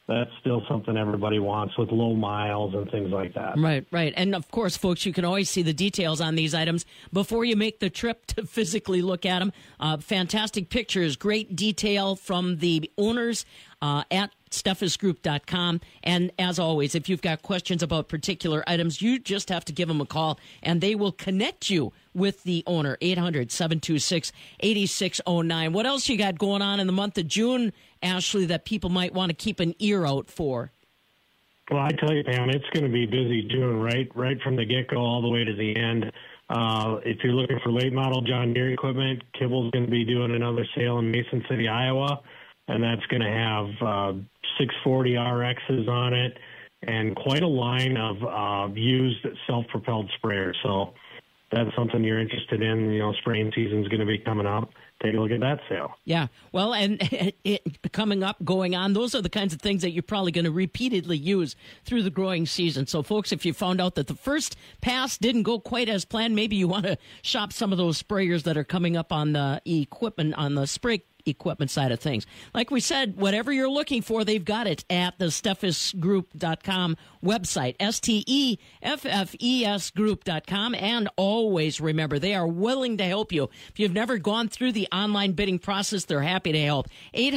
that's still something everybody wants with low miles and things like that. Right. And of course, folks, you can always see the details on these items before you make the trip to physically look at them. Fantastic pictures, great detail from the owners at steffesgroup.com. And as always, if you've got questions about particular items, you just have to give them a call and they will connect you with the owner. 800-726-8609. What else you got going on in the month of June, Ashley, that people might want to keep an ear out for? Well, I tell you, Pam, it's going to be busy June, right from the get-go all the way to the end. If you're looking for late model John Deere equipment, Kibble's going to be doing another sale in Mason City, Iowa, and that's going to have 640 RXs on it and quite a line of used self-propelled sprayers. So that's something you're interested in. Spraying season's going to be coming up. Take a look at that sale. Yeah. Well, and it coming up, going on, those are the kinds of things that you're probably going to repeatedly use through the growing season. So, folks, if you found out that the first pass didn't go quite as planned, maybe you want to shop some of those sprayers that are coming up on the equipment, on the spray equipment side of things. Like we said, whatever you're looking for, they've got it at the steffesgroup.com website, STEFFES group.com. And always remember, they are willing to help you. If you've never gone through the online bidding process, they're happy to help.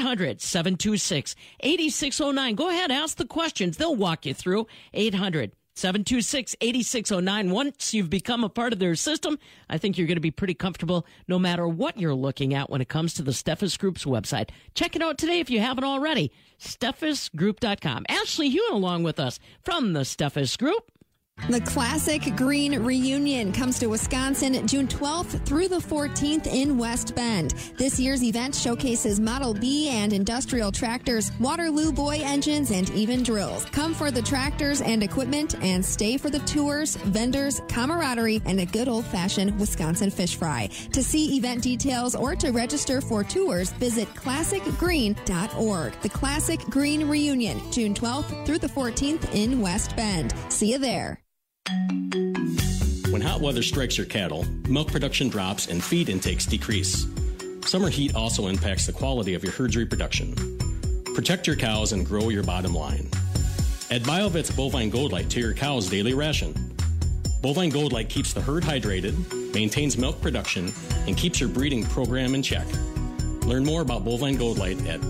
800-726-8609. Go ahead, ask the questions. They'll walk you through. 800-726-8609. Once you've become a part of their system, I think you're going to be pretty comfortable no matter what you're looking at when it comes to the Steffes Group's website. Check it out today if you haven't already. SteffesGroup.com. Ashley Hewen along with us from the Steffes Group. The Classic Green Reunion comes to Wisconsin June 12th through the 14th in West Bend. This year's event showcases Model B and industrial tractors, Waterloo Boy engines, and even drills. Come for the tractors and equipment and stay for the tours, vendors, camaraderie, and a good old-fashioned Wisconsin fish fry. To see event details or to register for tours, visit classicgreen.org. The Classic Green Reunion, June 12th through the 14th in West Bend. See you there. When hot weather strikes your cattle, milk production drops and feed intakes decrease. Summer heat also impacts the quality of your herd's reproduction. Protect your cows and grow your bottom line. Add BioVet's Bovine Gold Light to your cow's daily ration. Bovine Gold Light keeps the herd hydrated, maintains milk production, and keeps your breeding program in check. Learn more about Bovine Gold Light at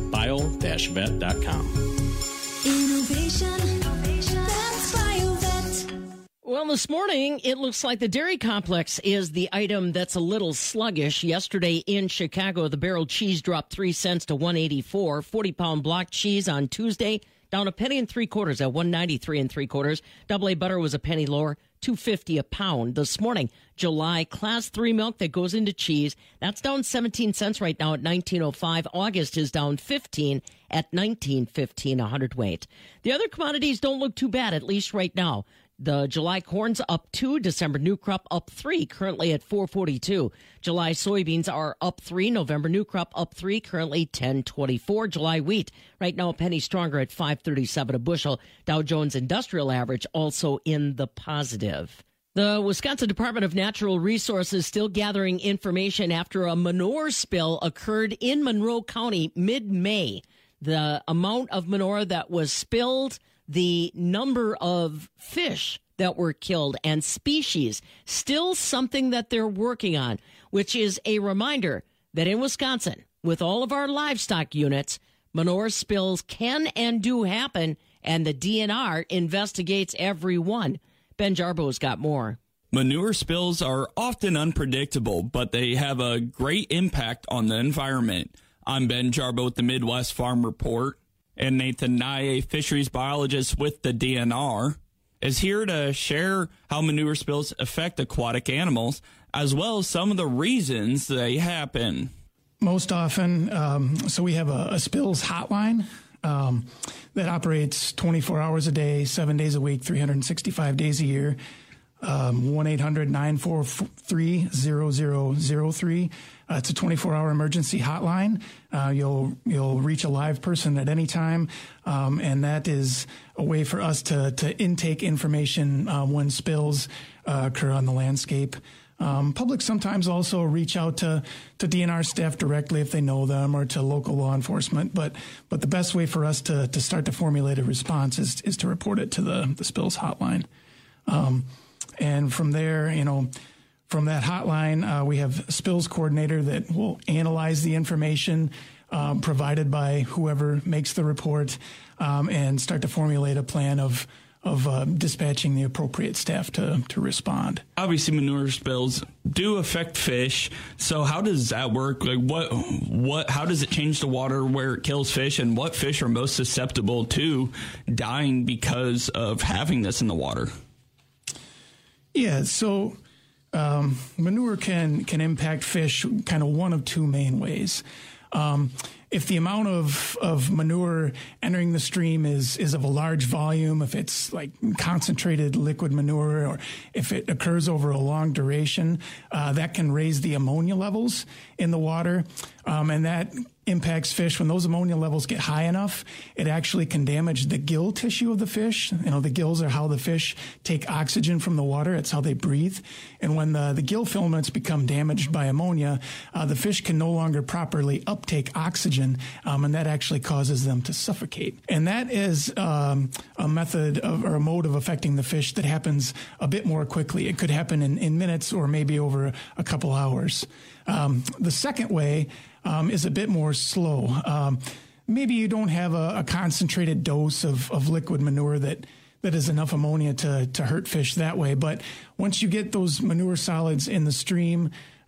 bio-vet.com. Innovation. That's BioVet. Well, this morning, it looks like the dairy complex is the item that's a little sluggish. Yesterday in Chicago, the barrel cheese dropped 3 cents to $1.84. 40-pound block cheese on Tuesday down a penny and 3/4 at $1.93 3/4. AA butter was a penny lower, $2.50 a pound. This morning, July Class 3 milk that goes into cheese, that's down 17 cents right now at $19.05. August is down 15 at $19.15 a hundredweight. The other commodities don't look too bad, at least right now. The July corn's up 2, December new crop up 3, currently at $4.42. July soybeans are up 3, November new crop up 3, currently $10.24. July wheat right now a penny stronger at $5.37 a bushel. Dow Jones Industrial Average also in the positive. The Wisconsin Department of Natural Resources still gathering information after a manure spill occurred in Monroe County mid-May. The amount of manure that was spilled, the number of fish that were killed, and species, still something that they're working on, which is a reminder that in Wisconsin, with all of our livestock units, manure spills can and do happen, and the DNR investigates every one. Ben Jarbo's got more. Manure spills are often unpredictable, but they have a great impact on the environment. I'm Ben Jarbo with the Midwest Farm Report, and Nathan Nye, fisheries biologist with the DNR, is here to share how manure spills affect aquatic animals, as well as some of the reasons they happen. Most often, so we have a spills hotline that operates 24 hours a day, 7 days a week, 365 days a year. 1-800-943-0003. It's a 24-hour emergency hotline. You'll reach a live person at any time, and that is a way for us to intake information when spills occur on the landscape. Public sometimes also reach out to DNR staff directly if they know them, or to local law enforcement. But the best way for us to start to formulate a response is to report it to the spills hotline. And from there, from that hotline, we have a spills coordinator that will analyze the information provided by whoever makes the report, and start to formulate a plan of dispatching the appropriate staff to respond. Obviously, manure spills do affect fish. So how does that work? Like how does it change the water where it kills fish, and what fish are most susceptible to dying because of having this in the water? Yeah, so manure can impact fish kind of one of two main ways. If the amount of manure entering the stream is of a large volume, if it's like concentrated liquid manure, or if it occurs over a long duration, that can raise the ammonia levels in the water, and that impacts fish. When those ammonia levels get high enough, it actually can damage the gill tissue of the fish. The gills are how the fish take oxygen from the water. It's how they breathe. And when the gill filaments become damaged by ammonia, the fish can no longer properly uptake oxygen, and that actually causes them to suffocate. And that is a method or a mode of affecting the fish that happens a bit more quickly. It could happen in minutes or maybe over a couple hours. The second way is a bit more slow. Maybe you don't have a concentrated dose of liquid manure that is enough ammonia to hurt fish that way. But once you get those manure solids in the stream,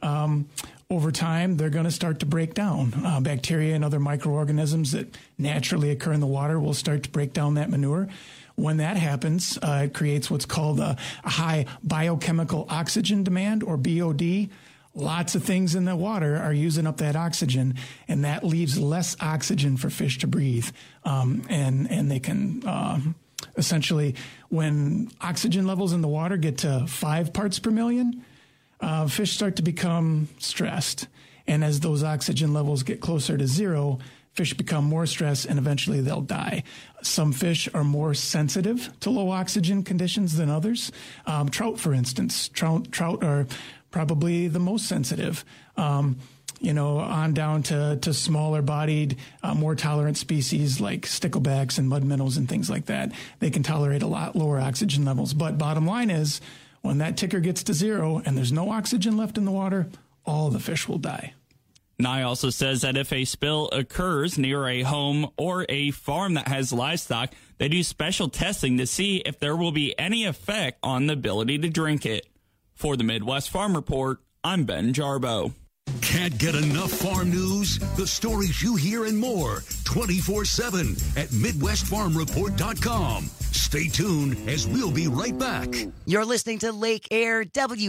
over time, they're going to start to break down. Bacteria and other microorganisms that naturally occur in the water will start to break down that manure. When that happens, it creates what's called a high biochemical oxygen demand, or BOD. Lots of things in the water are using up that oxygen, and that leaves less oxygen for fish to breathe. And they can essentially, when oxygen levels in the water get to 5 parts per million, fish start to become stressed. And as those oxygen levels get closer to 0, fish become more stressed, and eventually they'll die. Some fish are more sensitive to low oxygen conditions than others. Trout, for instance. Trout are probably the most sensitive, on down to smaller bodied, more tolerant species like sticklebacks and mud minnows and things like that. They can tolerate a lot lower oxygen levels. But bottom line is, when that ticker gets to 0 and there's no oxygen left in the water, all the fish will die. Nye also says that if a spill occurs near a home or a farm that has livestock, they do special testing to see if there will be any effect on the ability to drink it. For the Midwest Farm Report, I'm Ben Jarbo. Can't get enough farm news? The stories you hear and more 24/7 at MidwestFarmReport.com. Stay tuned as we'll be right back. You're listening to Lake Air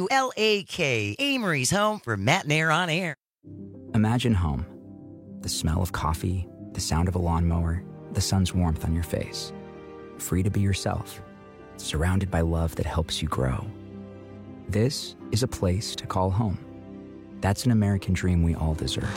WLAK, Amory's home for Matt and Air on Air. Imagine home. The smell of coffee, the sound of a lawnmower, the sun's warmth on your face. Free to be yourself, surrounded by love that helps you grow. This is a place to call home. That's an American dream we all deserve.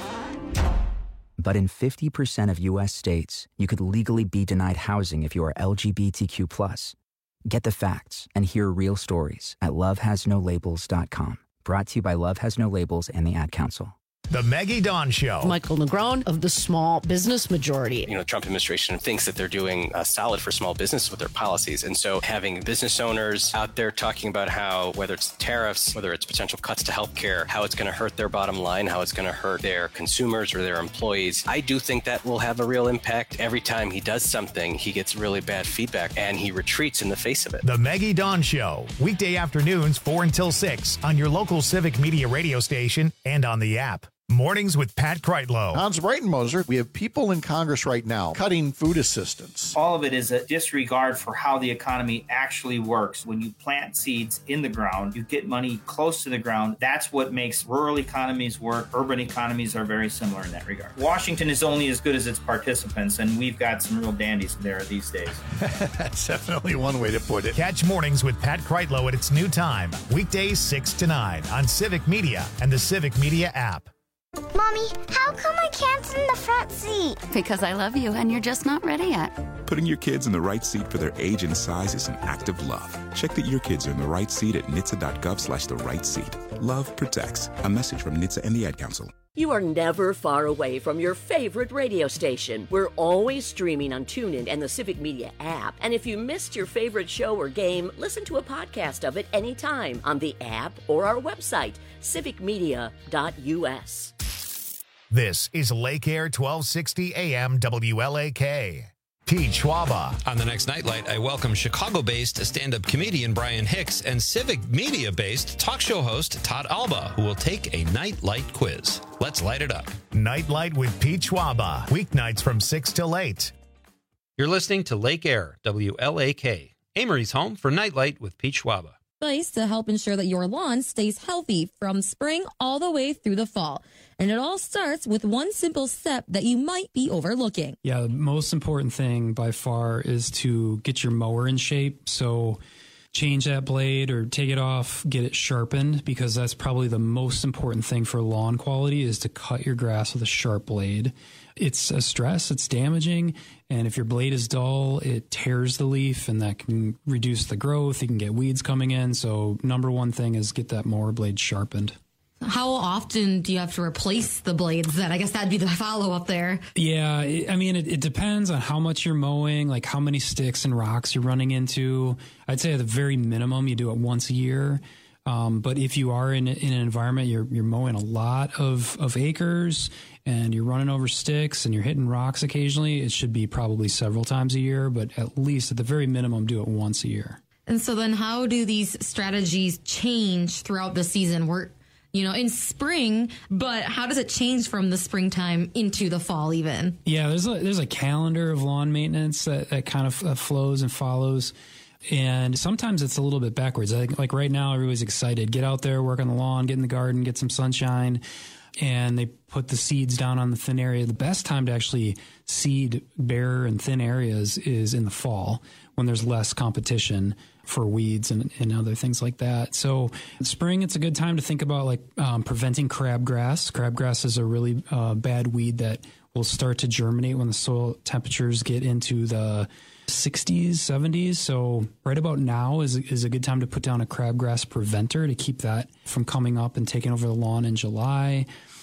But in 50% of U.S. states, you could legally be denied housing if you are LGBTQ+. Get the facts and hear real stories at lovehasnolabels.com. Brought to you by Love Has No Labels and the Ad Council. The Maggie Dawn Show. Michael Negron of the Small Business Majority. The Trump administration thinks that they're doing solid for small business with their policies. And so having business owners out there talking about how, whether it's tariffs, whether it's potential cuts to healthcare, how it's going to hurt their bottom line, how it's going to hurt their consumers or their employees, I do think that will have a real impact. Every time he does something, he gets really bad feedback and he retreats in the face of it. The Maggie Dawn Show. Weekday afternoons 4 until 6 on your local Civic Media radio station and on the app. Mornings with Pat Kreitlow. Hans Breitenmoser, we have people in Congress right now cutting food assistance. All of it is a disregard for how the economy actually works. When you plant seeds in the ground, you get money close to the ground. That's what makes rural economies work. Urban economies are very similar in that regard. Washington is only as good as its participants, and we've got some real dandies there these days. That's definitely one way to put it. Catch Mornings with Pat Kreitlow at its new time, weekdays 6 to 9 on Civic Media and the Civic Media app. Mom, Mommy, how come I can't sit in the front seat? Because I love you and you're just not ready yet. Putting your kids in the right seat for their age and size is an act of love. Check that your kids are in the right seat at nhtsa.gov/the-right-seat. Love protects. A message from NHTSA and the Ad Council. You are never far away from your favorite radio station. We're always streaming on TuneIn and the Civic Media app. And if you missed your favorite show or game, listen to a podcast of it anytime on the app or our website, civicmedia.us. This is Lake Air 1260 AM WLAK. Pete Schwaba. On the next Nightlight, I welcome Chicago-based stand-up comedian Brian Hicks and Civic Media-based talk show host Todd Alba, who will take a Nightlight quiz. Let's light it up. Nightlight with Pete Schwaba. Weeknights from 6 till 8. You're listening to Lake Air, WLAK, Amory's home for Nightlight with Pete Schwaba. Advice to help ensure that your lawn stays healthy from spring all the way through the fall. And it all starts with one simple step that you might be overlooking. Yeah, the most important thing by far is to get your mower in shape. So change that blade or take it off, get it sharpened, because that's probably the most important thing for lawn quality is to cut your grass with a sharp blade. It's a stress, it's damaging, and if your blade is dull, it tears the leaf, and that can reduce the growth. You can get weeds coming in. So number one thing is get that mower blade sharpened. How often do you have to replace the blades then? I guess that'd be the follow-up there. Yeah, it depends on how much you're mowing, like how many sticks and rocks you're running into. I'd say at the very minimum, you do it once a year. But if you are in an environment, you're mowing a lot of acres and you're running over sticks and you're hitting rocks occasionally, it should be probably several times a year, but at least at the very minimum, do it once a year. And so then how do these strategies change throughout the season? We're in spring, but how does it change from the springtime into the fall even? Yeah, there's a calendar of lawn maintenance that kind of flows and follows. And sometimes it's a little bit backwards. Like right now, everybody's excited. Get out there, work on the lawn, get in the garden, get some sunshine. And they put the seeds down on the thin area. The best time to actually seed bare and thin areas is in the fall when there's less competition for weeds and other things like that. So spring, it's a good time to think about preventing crabgrass. Crabgrass is a really bad weed that will start to germinate when the soil temperatures get into the 60s, 70s. So right about now is a good time to put down a crabgrass preventer to keep that from coming up and taking over the lawn in July.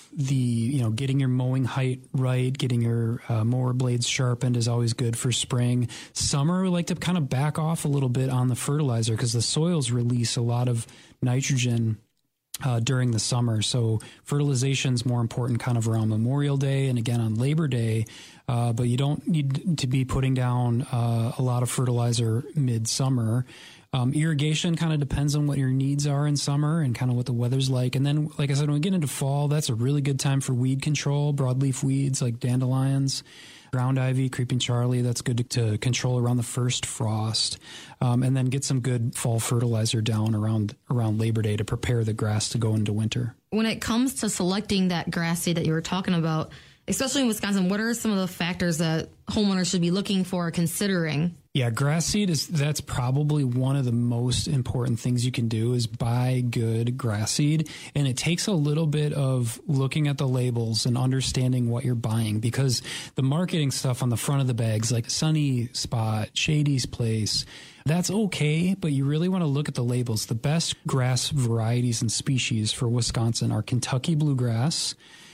Getting your mowing height right, getting your mower blades sharpened is always good for spring. Summer, we like to kind of back off a little bit on the fertilizer because the soils release a lot of nitrogen during the summer. So fertilization is more important kind of around Memorial Day and again on Labor Day. But you don't need to be putting down a lot of fertilizer midsummer. Irrigation kind of depends on what your needs are in summer and kind of what the weather's like. And then, like I said, when we get into fall, that's a really good time for weed control, broadleaf weeds like dandelions, ground ivy, creeping Charlie. That's good to control around the first frost. And then get some good fall fertilizer down around Labor Day to prepare the grass to go into winter. When it comes to selecting that grass seed that you were talking about, especially in Wisconsin, what are some of the factors that homeowners should be looking for or considering? Yeah, grass seed that's probably one of the most important things you can do is buy good grass seed. And it takes a little bit of looking at the labels and understanding what you're buying because the marketing stuff on the front of the bags, like Sunny Spot, Shady's Place, that's okay, but you really want to look at the labels. The best grass varieties and species for Wisconsin are Kentucky bluegrass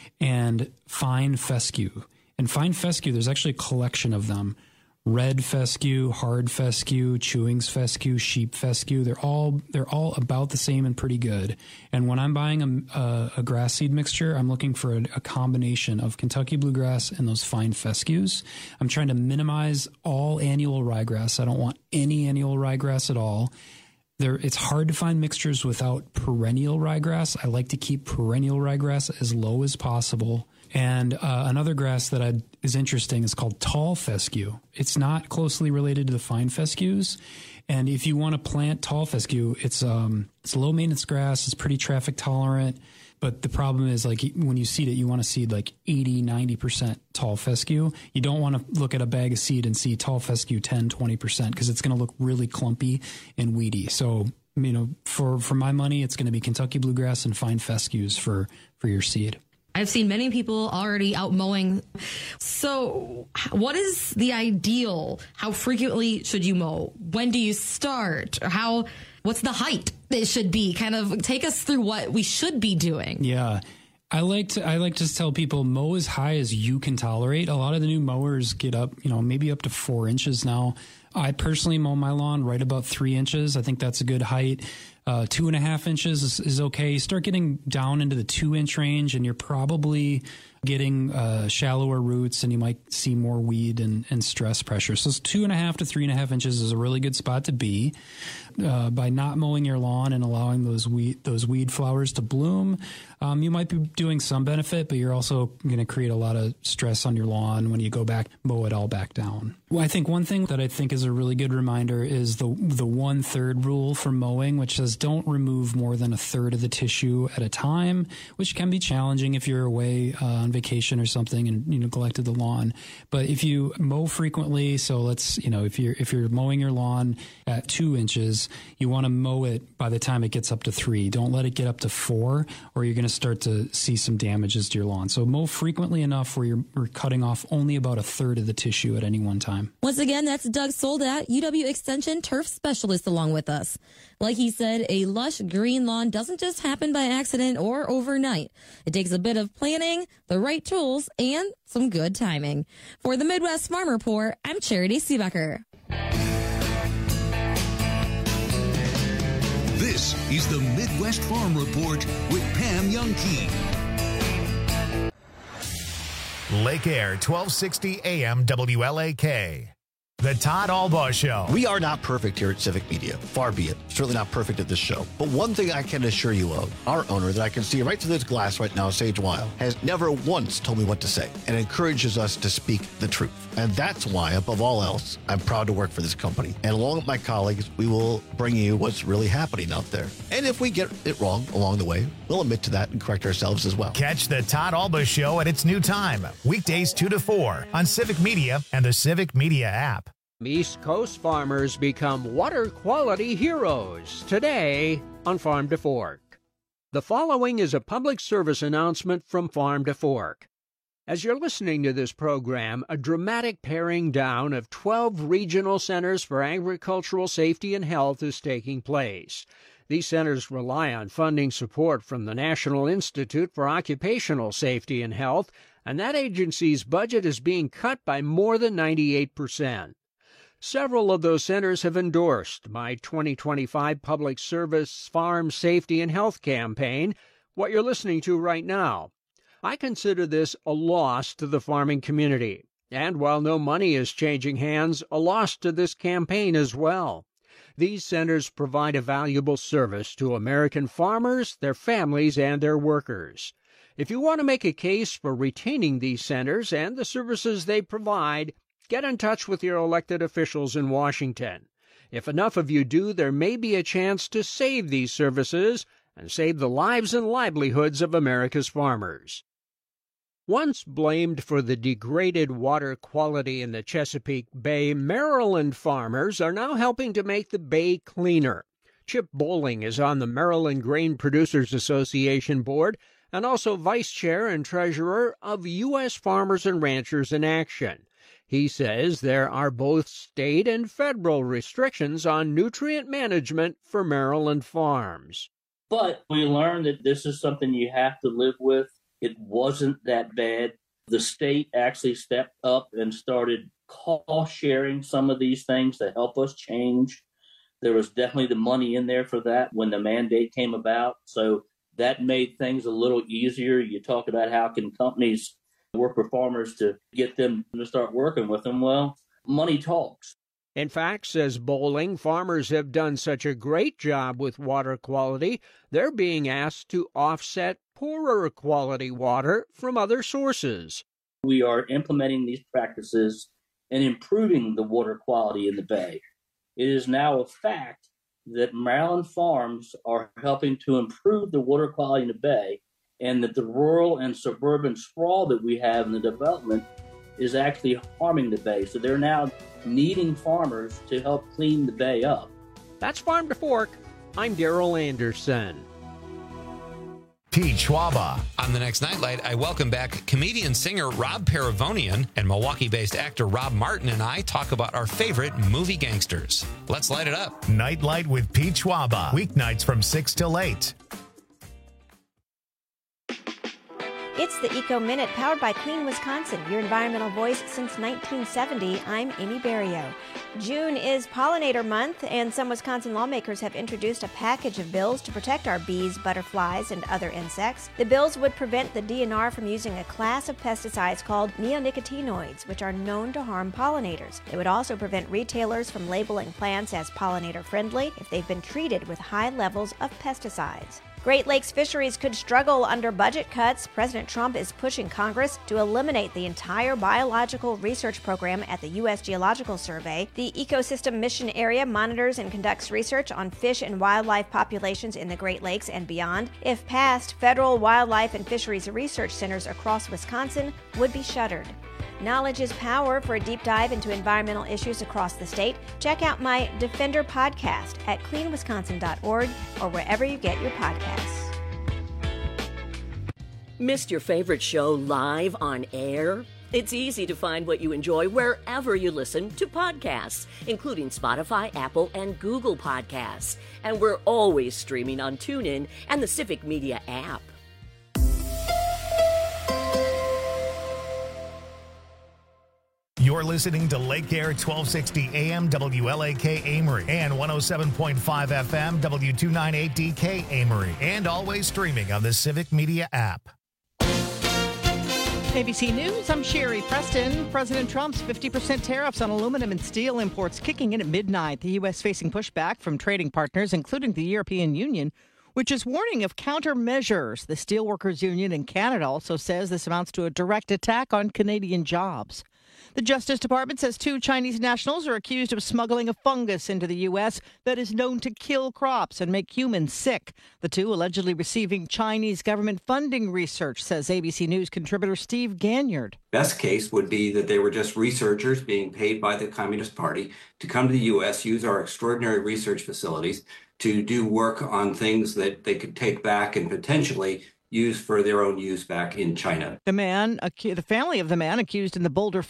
and fine fescue. And fine fescue, there's actually a collection of them. Red fescue, hard fescue, chewings fescue, sheep fescue. They're all about the same and pretty good. And when I'm buying a grass seed mixture, I'm looking for a combination of Kentucky bluegrass and those fine fescues. I'm trying to minimize all annual ryegrass. I don't want any annual ryegrass at all. It's hard to find mixtures without perennial ryegrass. I like to keep perennial ryegrass as low as possible. And another grass that is interesting is called tall fescue. It's not closely related to the fine fescues. And if you want to plant tall fescue, it's low maintenance grass. It's pretty traffic tolerant. But the problem is, like, when you seed it, you want to seed like 80, 90% tall fescue. You don't want to look at a bag of seed and see tall fescue 10, 20% because it's going to look really clumpy and weedy. So, for my money, it's going to be Kentucky bluegrass and fine fescues for your seed. I've seen many people already out mowing. So what is the ideal? How frequently should you mow? When do you start? What's the height it should be? Kind of take us through what we should be doing. Yeah. I like to tell people mow as high as you can tolerate. A lot of the new mowers get up, maybe up to 4 inches now. I personally mow my lawn right about 3 inches. I think that's a good height. 2.5 inches is okay. You start getting down into the 2-inch range, and you're probably getting shallower roots, and you might see more weed and stress pressure. So 2.5 to 3.5 inches is a really good spot to be. By not mowing your lawn and allowing those weed flowers to bloom, you might be doing some benefit, but you're also going to create a lot of stress on your lawn when you go back, mow it all back down. Well, I think one thing that I think is a really good reminder is the 1/3 rule for mowing, which says don't remove more than 1/3 of the tissue at a time, which can be challenging if you're away on vacation or something and you neglected the lawn. But if you mow frequently, so let's, if you're mowing your lawn at 2 inches, you want to mow it by the time it gets up to 3. Don't let it get up to 4, or you're going to start to see some damages to your lawn. So mow frequently enough where you're cutting off only about 1/3 of the tissue at any one time. Once again, that's Doug Soldat, UW Extension turf specialist, along with us. Like he said, a lush green lawn doesn't just happen by accident or overnight. It takes a bit of planning, the right tools, and some good timing. For the Midwest Farm Report, I'm Charity Seebecker. This is the Midwest Farm Report with Pam Youngkey. Lake Air, 1260 AM WLAK. The Todd Albaugh Show. We are not perfect here at Civic Media. Far be it. Certainly not perfect at this show. But one thing I can assure you of, our owner that I can see right through this glass right now, Sage Weil, has never once told me what to say and encourages us to speak the truth. And that's why, above all else, I'm proud to work for this company. And along with my colleagues, we will bring you what's really happening out there. And if we get it wrong along the way, we'll admit to that and correct ourselves as well. Catch the Todd Albaugh Show at its new time, weekdays 2 to 4 on Civic Media and the Civic Media app. East Coast farmers become water quality heroes today on Farm to Fork. The following is a public service announcement from Farm to Fork. As you're listening to this program, a dramatic paring down of 12 regional centers for agricultural safety and health is taking place. These centers rely on funding support from the National Institute for Occupational Safety and Health, and that agency's budget is being cut by more than 98%. Several of those centers have endorsed my 2025 Public Service Farm Safety and Health campaign, what you're listening to right now. I consider this a loss to the farming community, and while no money is changing hands, a loss to this campaign as well. These centers provide a valuable service to American farmers, their families, and their workers. If you want to make a case for retaining these centers and the services they provide, get in touch with your elected officials in Washington. If enough of you do, there may be a chance to save these services and save the lives and livelihoods of America's farmers. Once blamed for the degraded water quality in the Chesapeake Bay, Maryland farmers are now helping to make the bay cleaner. Chip Bowling is on the Maryland Grain Producers Association board and also vice chair and treasurer of U.S. Farmers and Ranchers in Action. He says there are both state and federal restrictions on nutrient management for Maryland farms. But we learned that this is something you have to live with. It wasn't that bad. The state actually stepped up and started cost sharing some of these things to help us change. There was definitely the money in there for that when the mandate came about. So that made things a little easier. You talk about how can companies work with farmers to get them to start working with them. Well, money talks. In fact, says Bowling, farmers have done such a great job with water quality, they're being asked to offset poorer quality water from other sources. We are implementing these practices and improving the water quality in the bay. It is now a fact that Maryland farms are helping to improve the water quality in the bay, and that the rural and suburban sprawl that we have in the development is actually harming the bay. So they're now needing farmers to help clean the bay up. That's Farm to Fork. I'm Daryl Anderson. Pete Schwaba. On the next Nightlight, I welcome back comedian singer Rob Paravonian, and Milwaukee-based actor Rob Martin and I talk about our favorite movie gangsters. Let's light it up. Nightlight with Pete Schwaba. Weeknights from 6 till 8. It's the Eco Minute, powered by Clean Wisconsin, your environmental voice since 1970. I'm Amy Berrio. June is Pollinator Month, and some Wisconsin lawmakers have introduced a package of bills to protect our bees, butterflies, and other insects. The bills would prevent the DNR from using a class of pesticides called neonicotinoids, which are known to harm pollinators. They would also prevent retailers from labeling plants as pollinator-friendly if they've been treated with high levels of pesticides. Great Lakes fisheries could struggle under budget cuts. President Trump is pushing Congress to eliminate the entire biological research program at the U.S. Geological Survey. The Ecosystem Mission Area monitors and conducts research on fish and wildlife populations in the Great Lakes and beyond. If passed, federal wildlife and fisheries research centers across Wisconsin would be shuttered. Knowledge is power. For a deep dive into environmental issues across the state, check out my Defender podcast at cleanwisconsin.org or wherever you get your podcasts. Missed your favorite show live on air? It's easy to find what you enjoy wherever you listen to podcasts, including Spotify, Apple, and Google Podcasts. And we're always streaming on TuneIn and the Civic Media app. You're listening to Lake Air 1260 AM WLAK Amory and 107.5 FM W298DK Amory, and always streaming on the Civic Media app. ABC News, I'm Sherry Preston. President Trump's 50% tariffs on aluminum and steel imports kicking in at midnight. The U.S. facing pushback from trading partners, including the European Union, which is warning of countermeasures. The Steelworkers Union in Canada also says this amounts to a direct attack on Canadian jobs. The Justice Department says 2 Chinese nationals are accused of smuggling a fungus into the U.S. that is known to kill crops and make humans sick. The 2 allegedly receiving Chinese government funding research, says ABC News contributor Steve Ganyard. Best case would be that they were just researchers being paid by the Communist Party to come to the U.S., use our extraordinary research facilities to do work on things that they could take back and potentially use for their own use back in China. The family of the man accused in the Boulder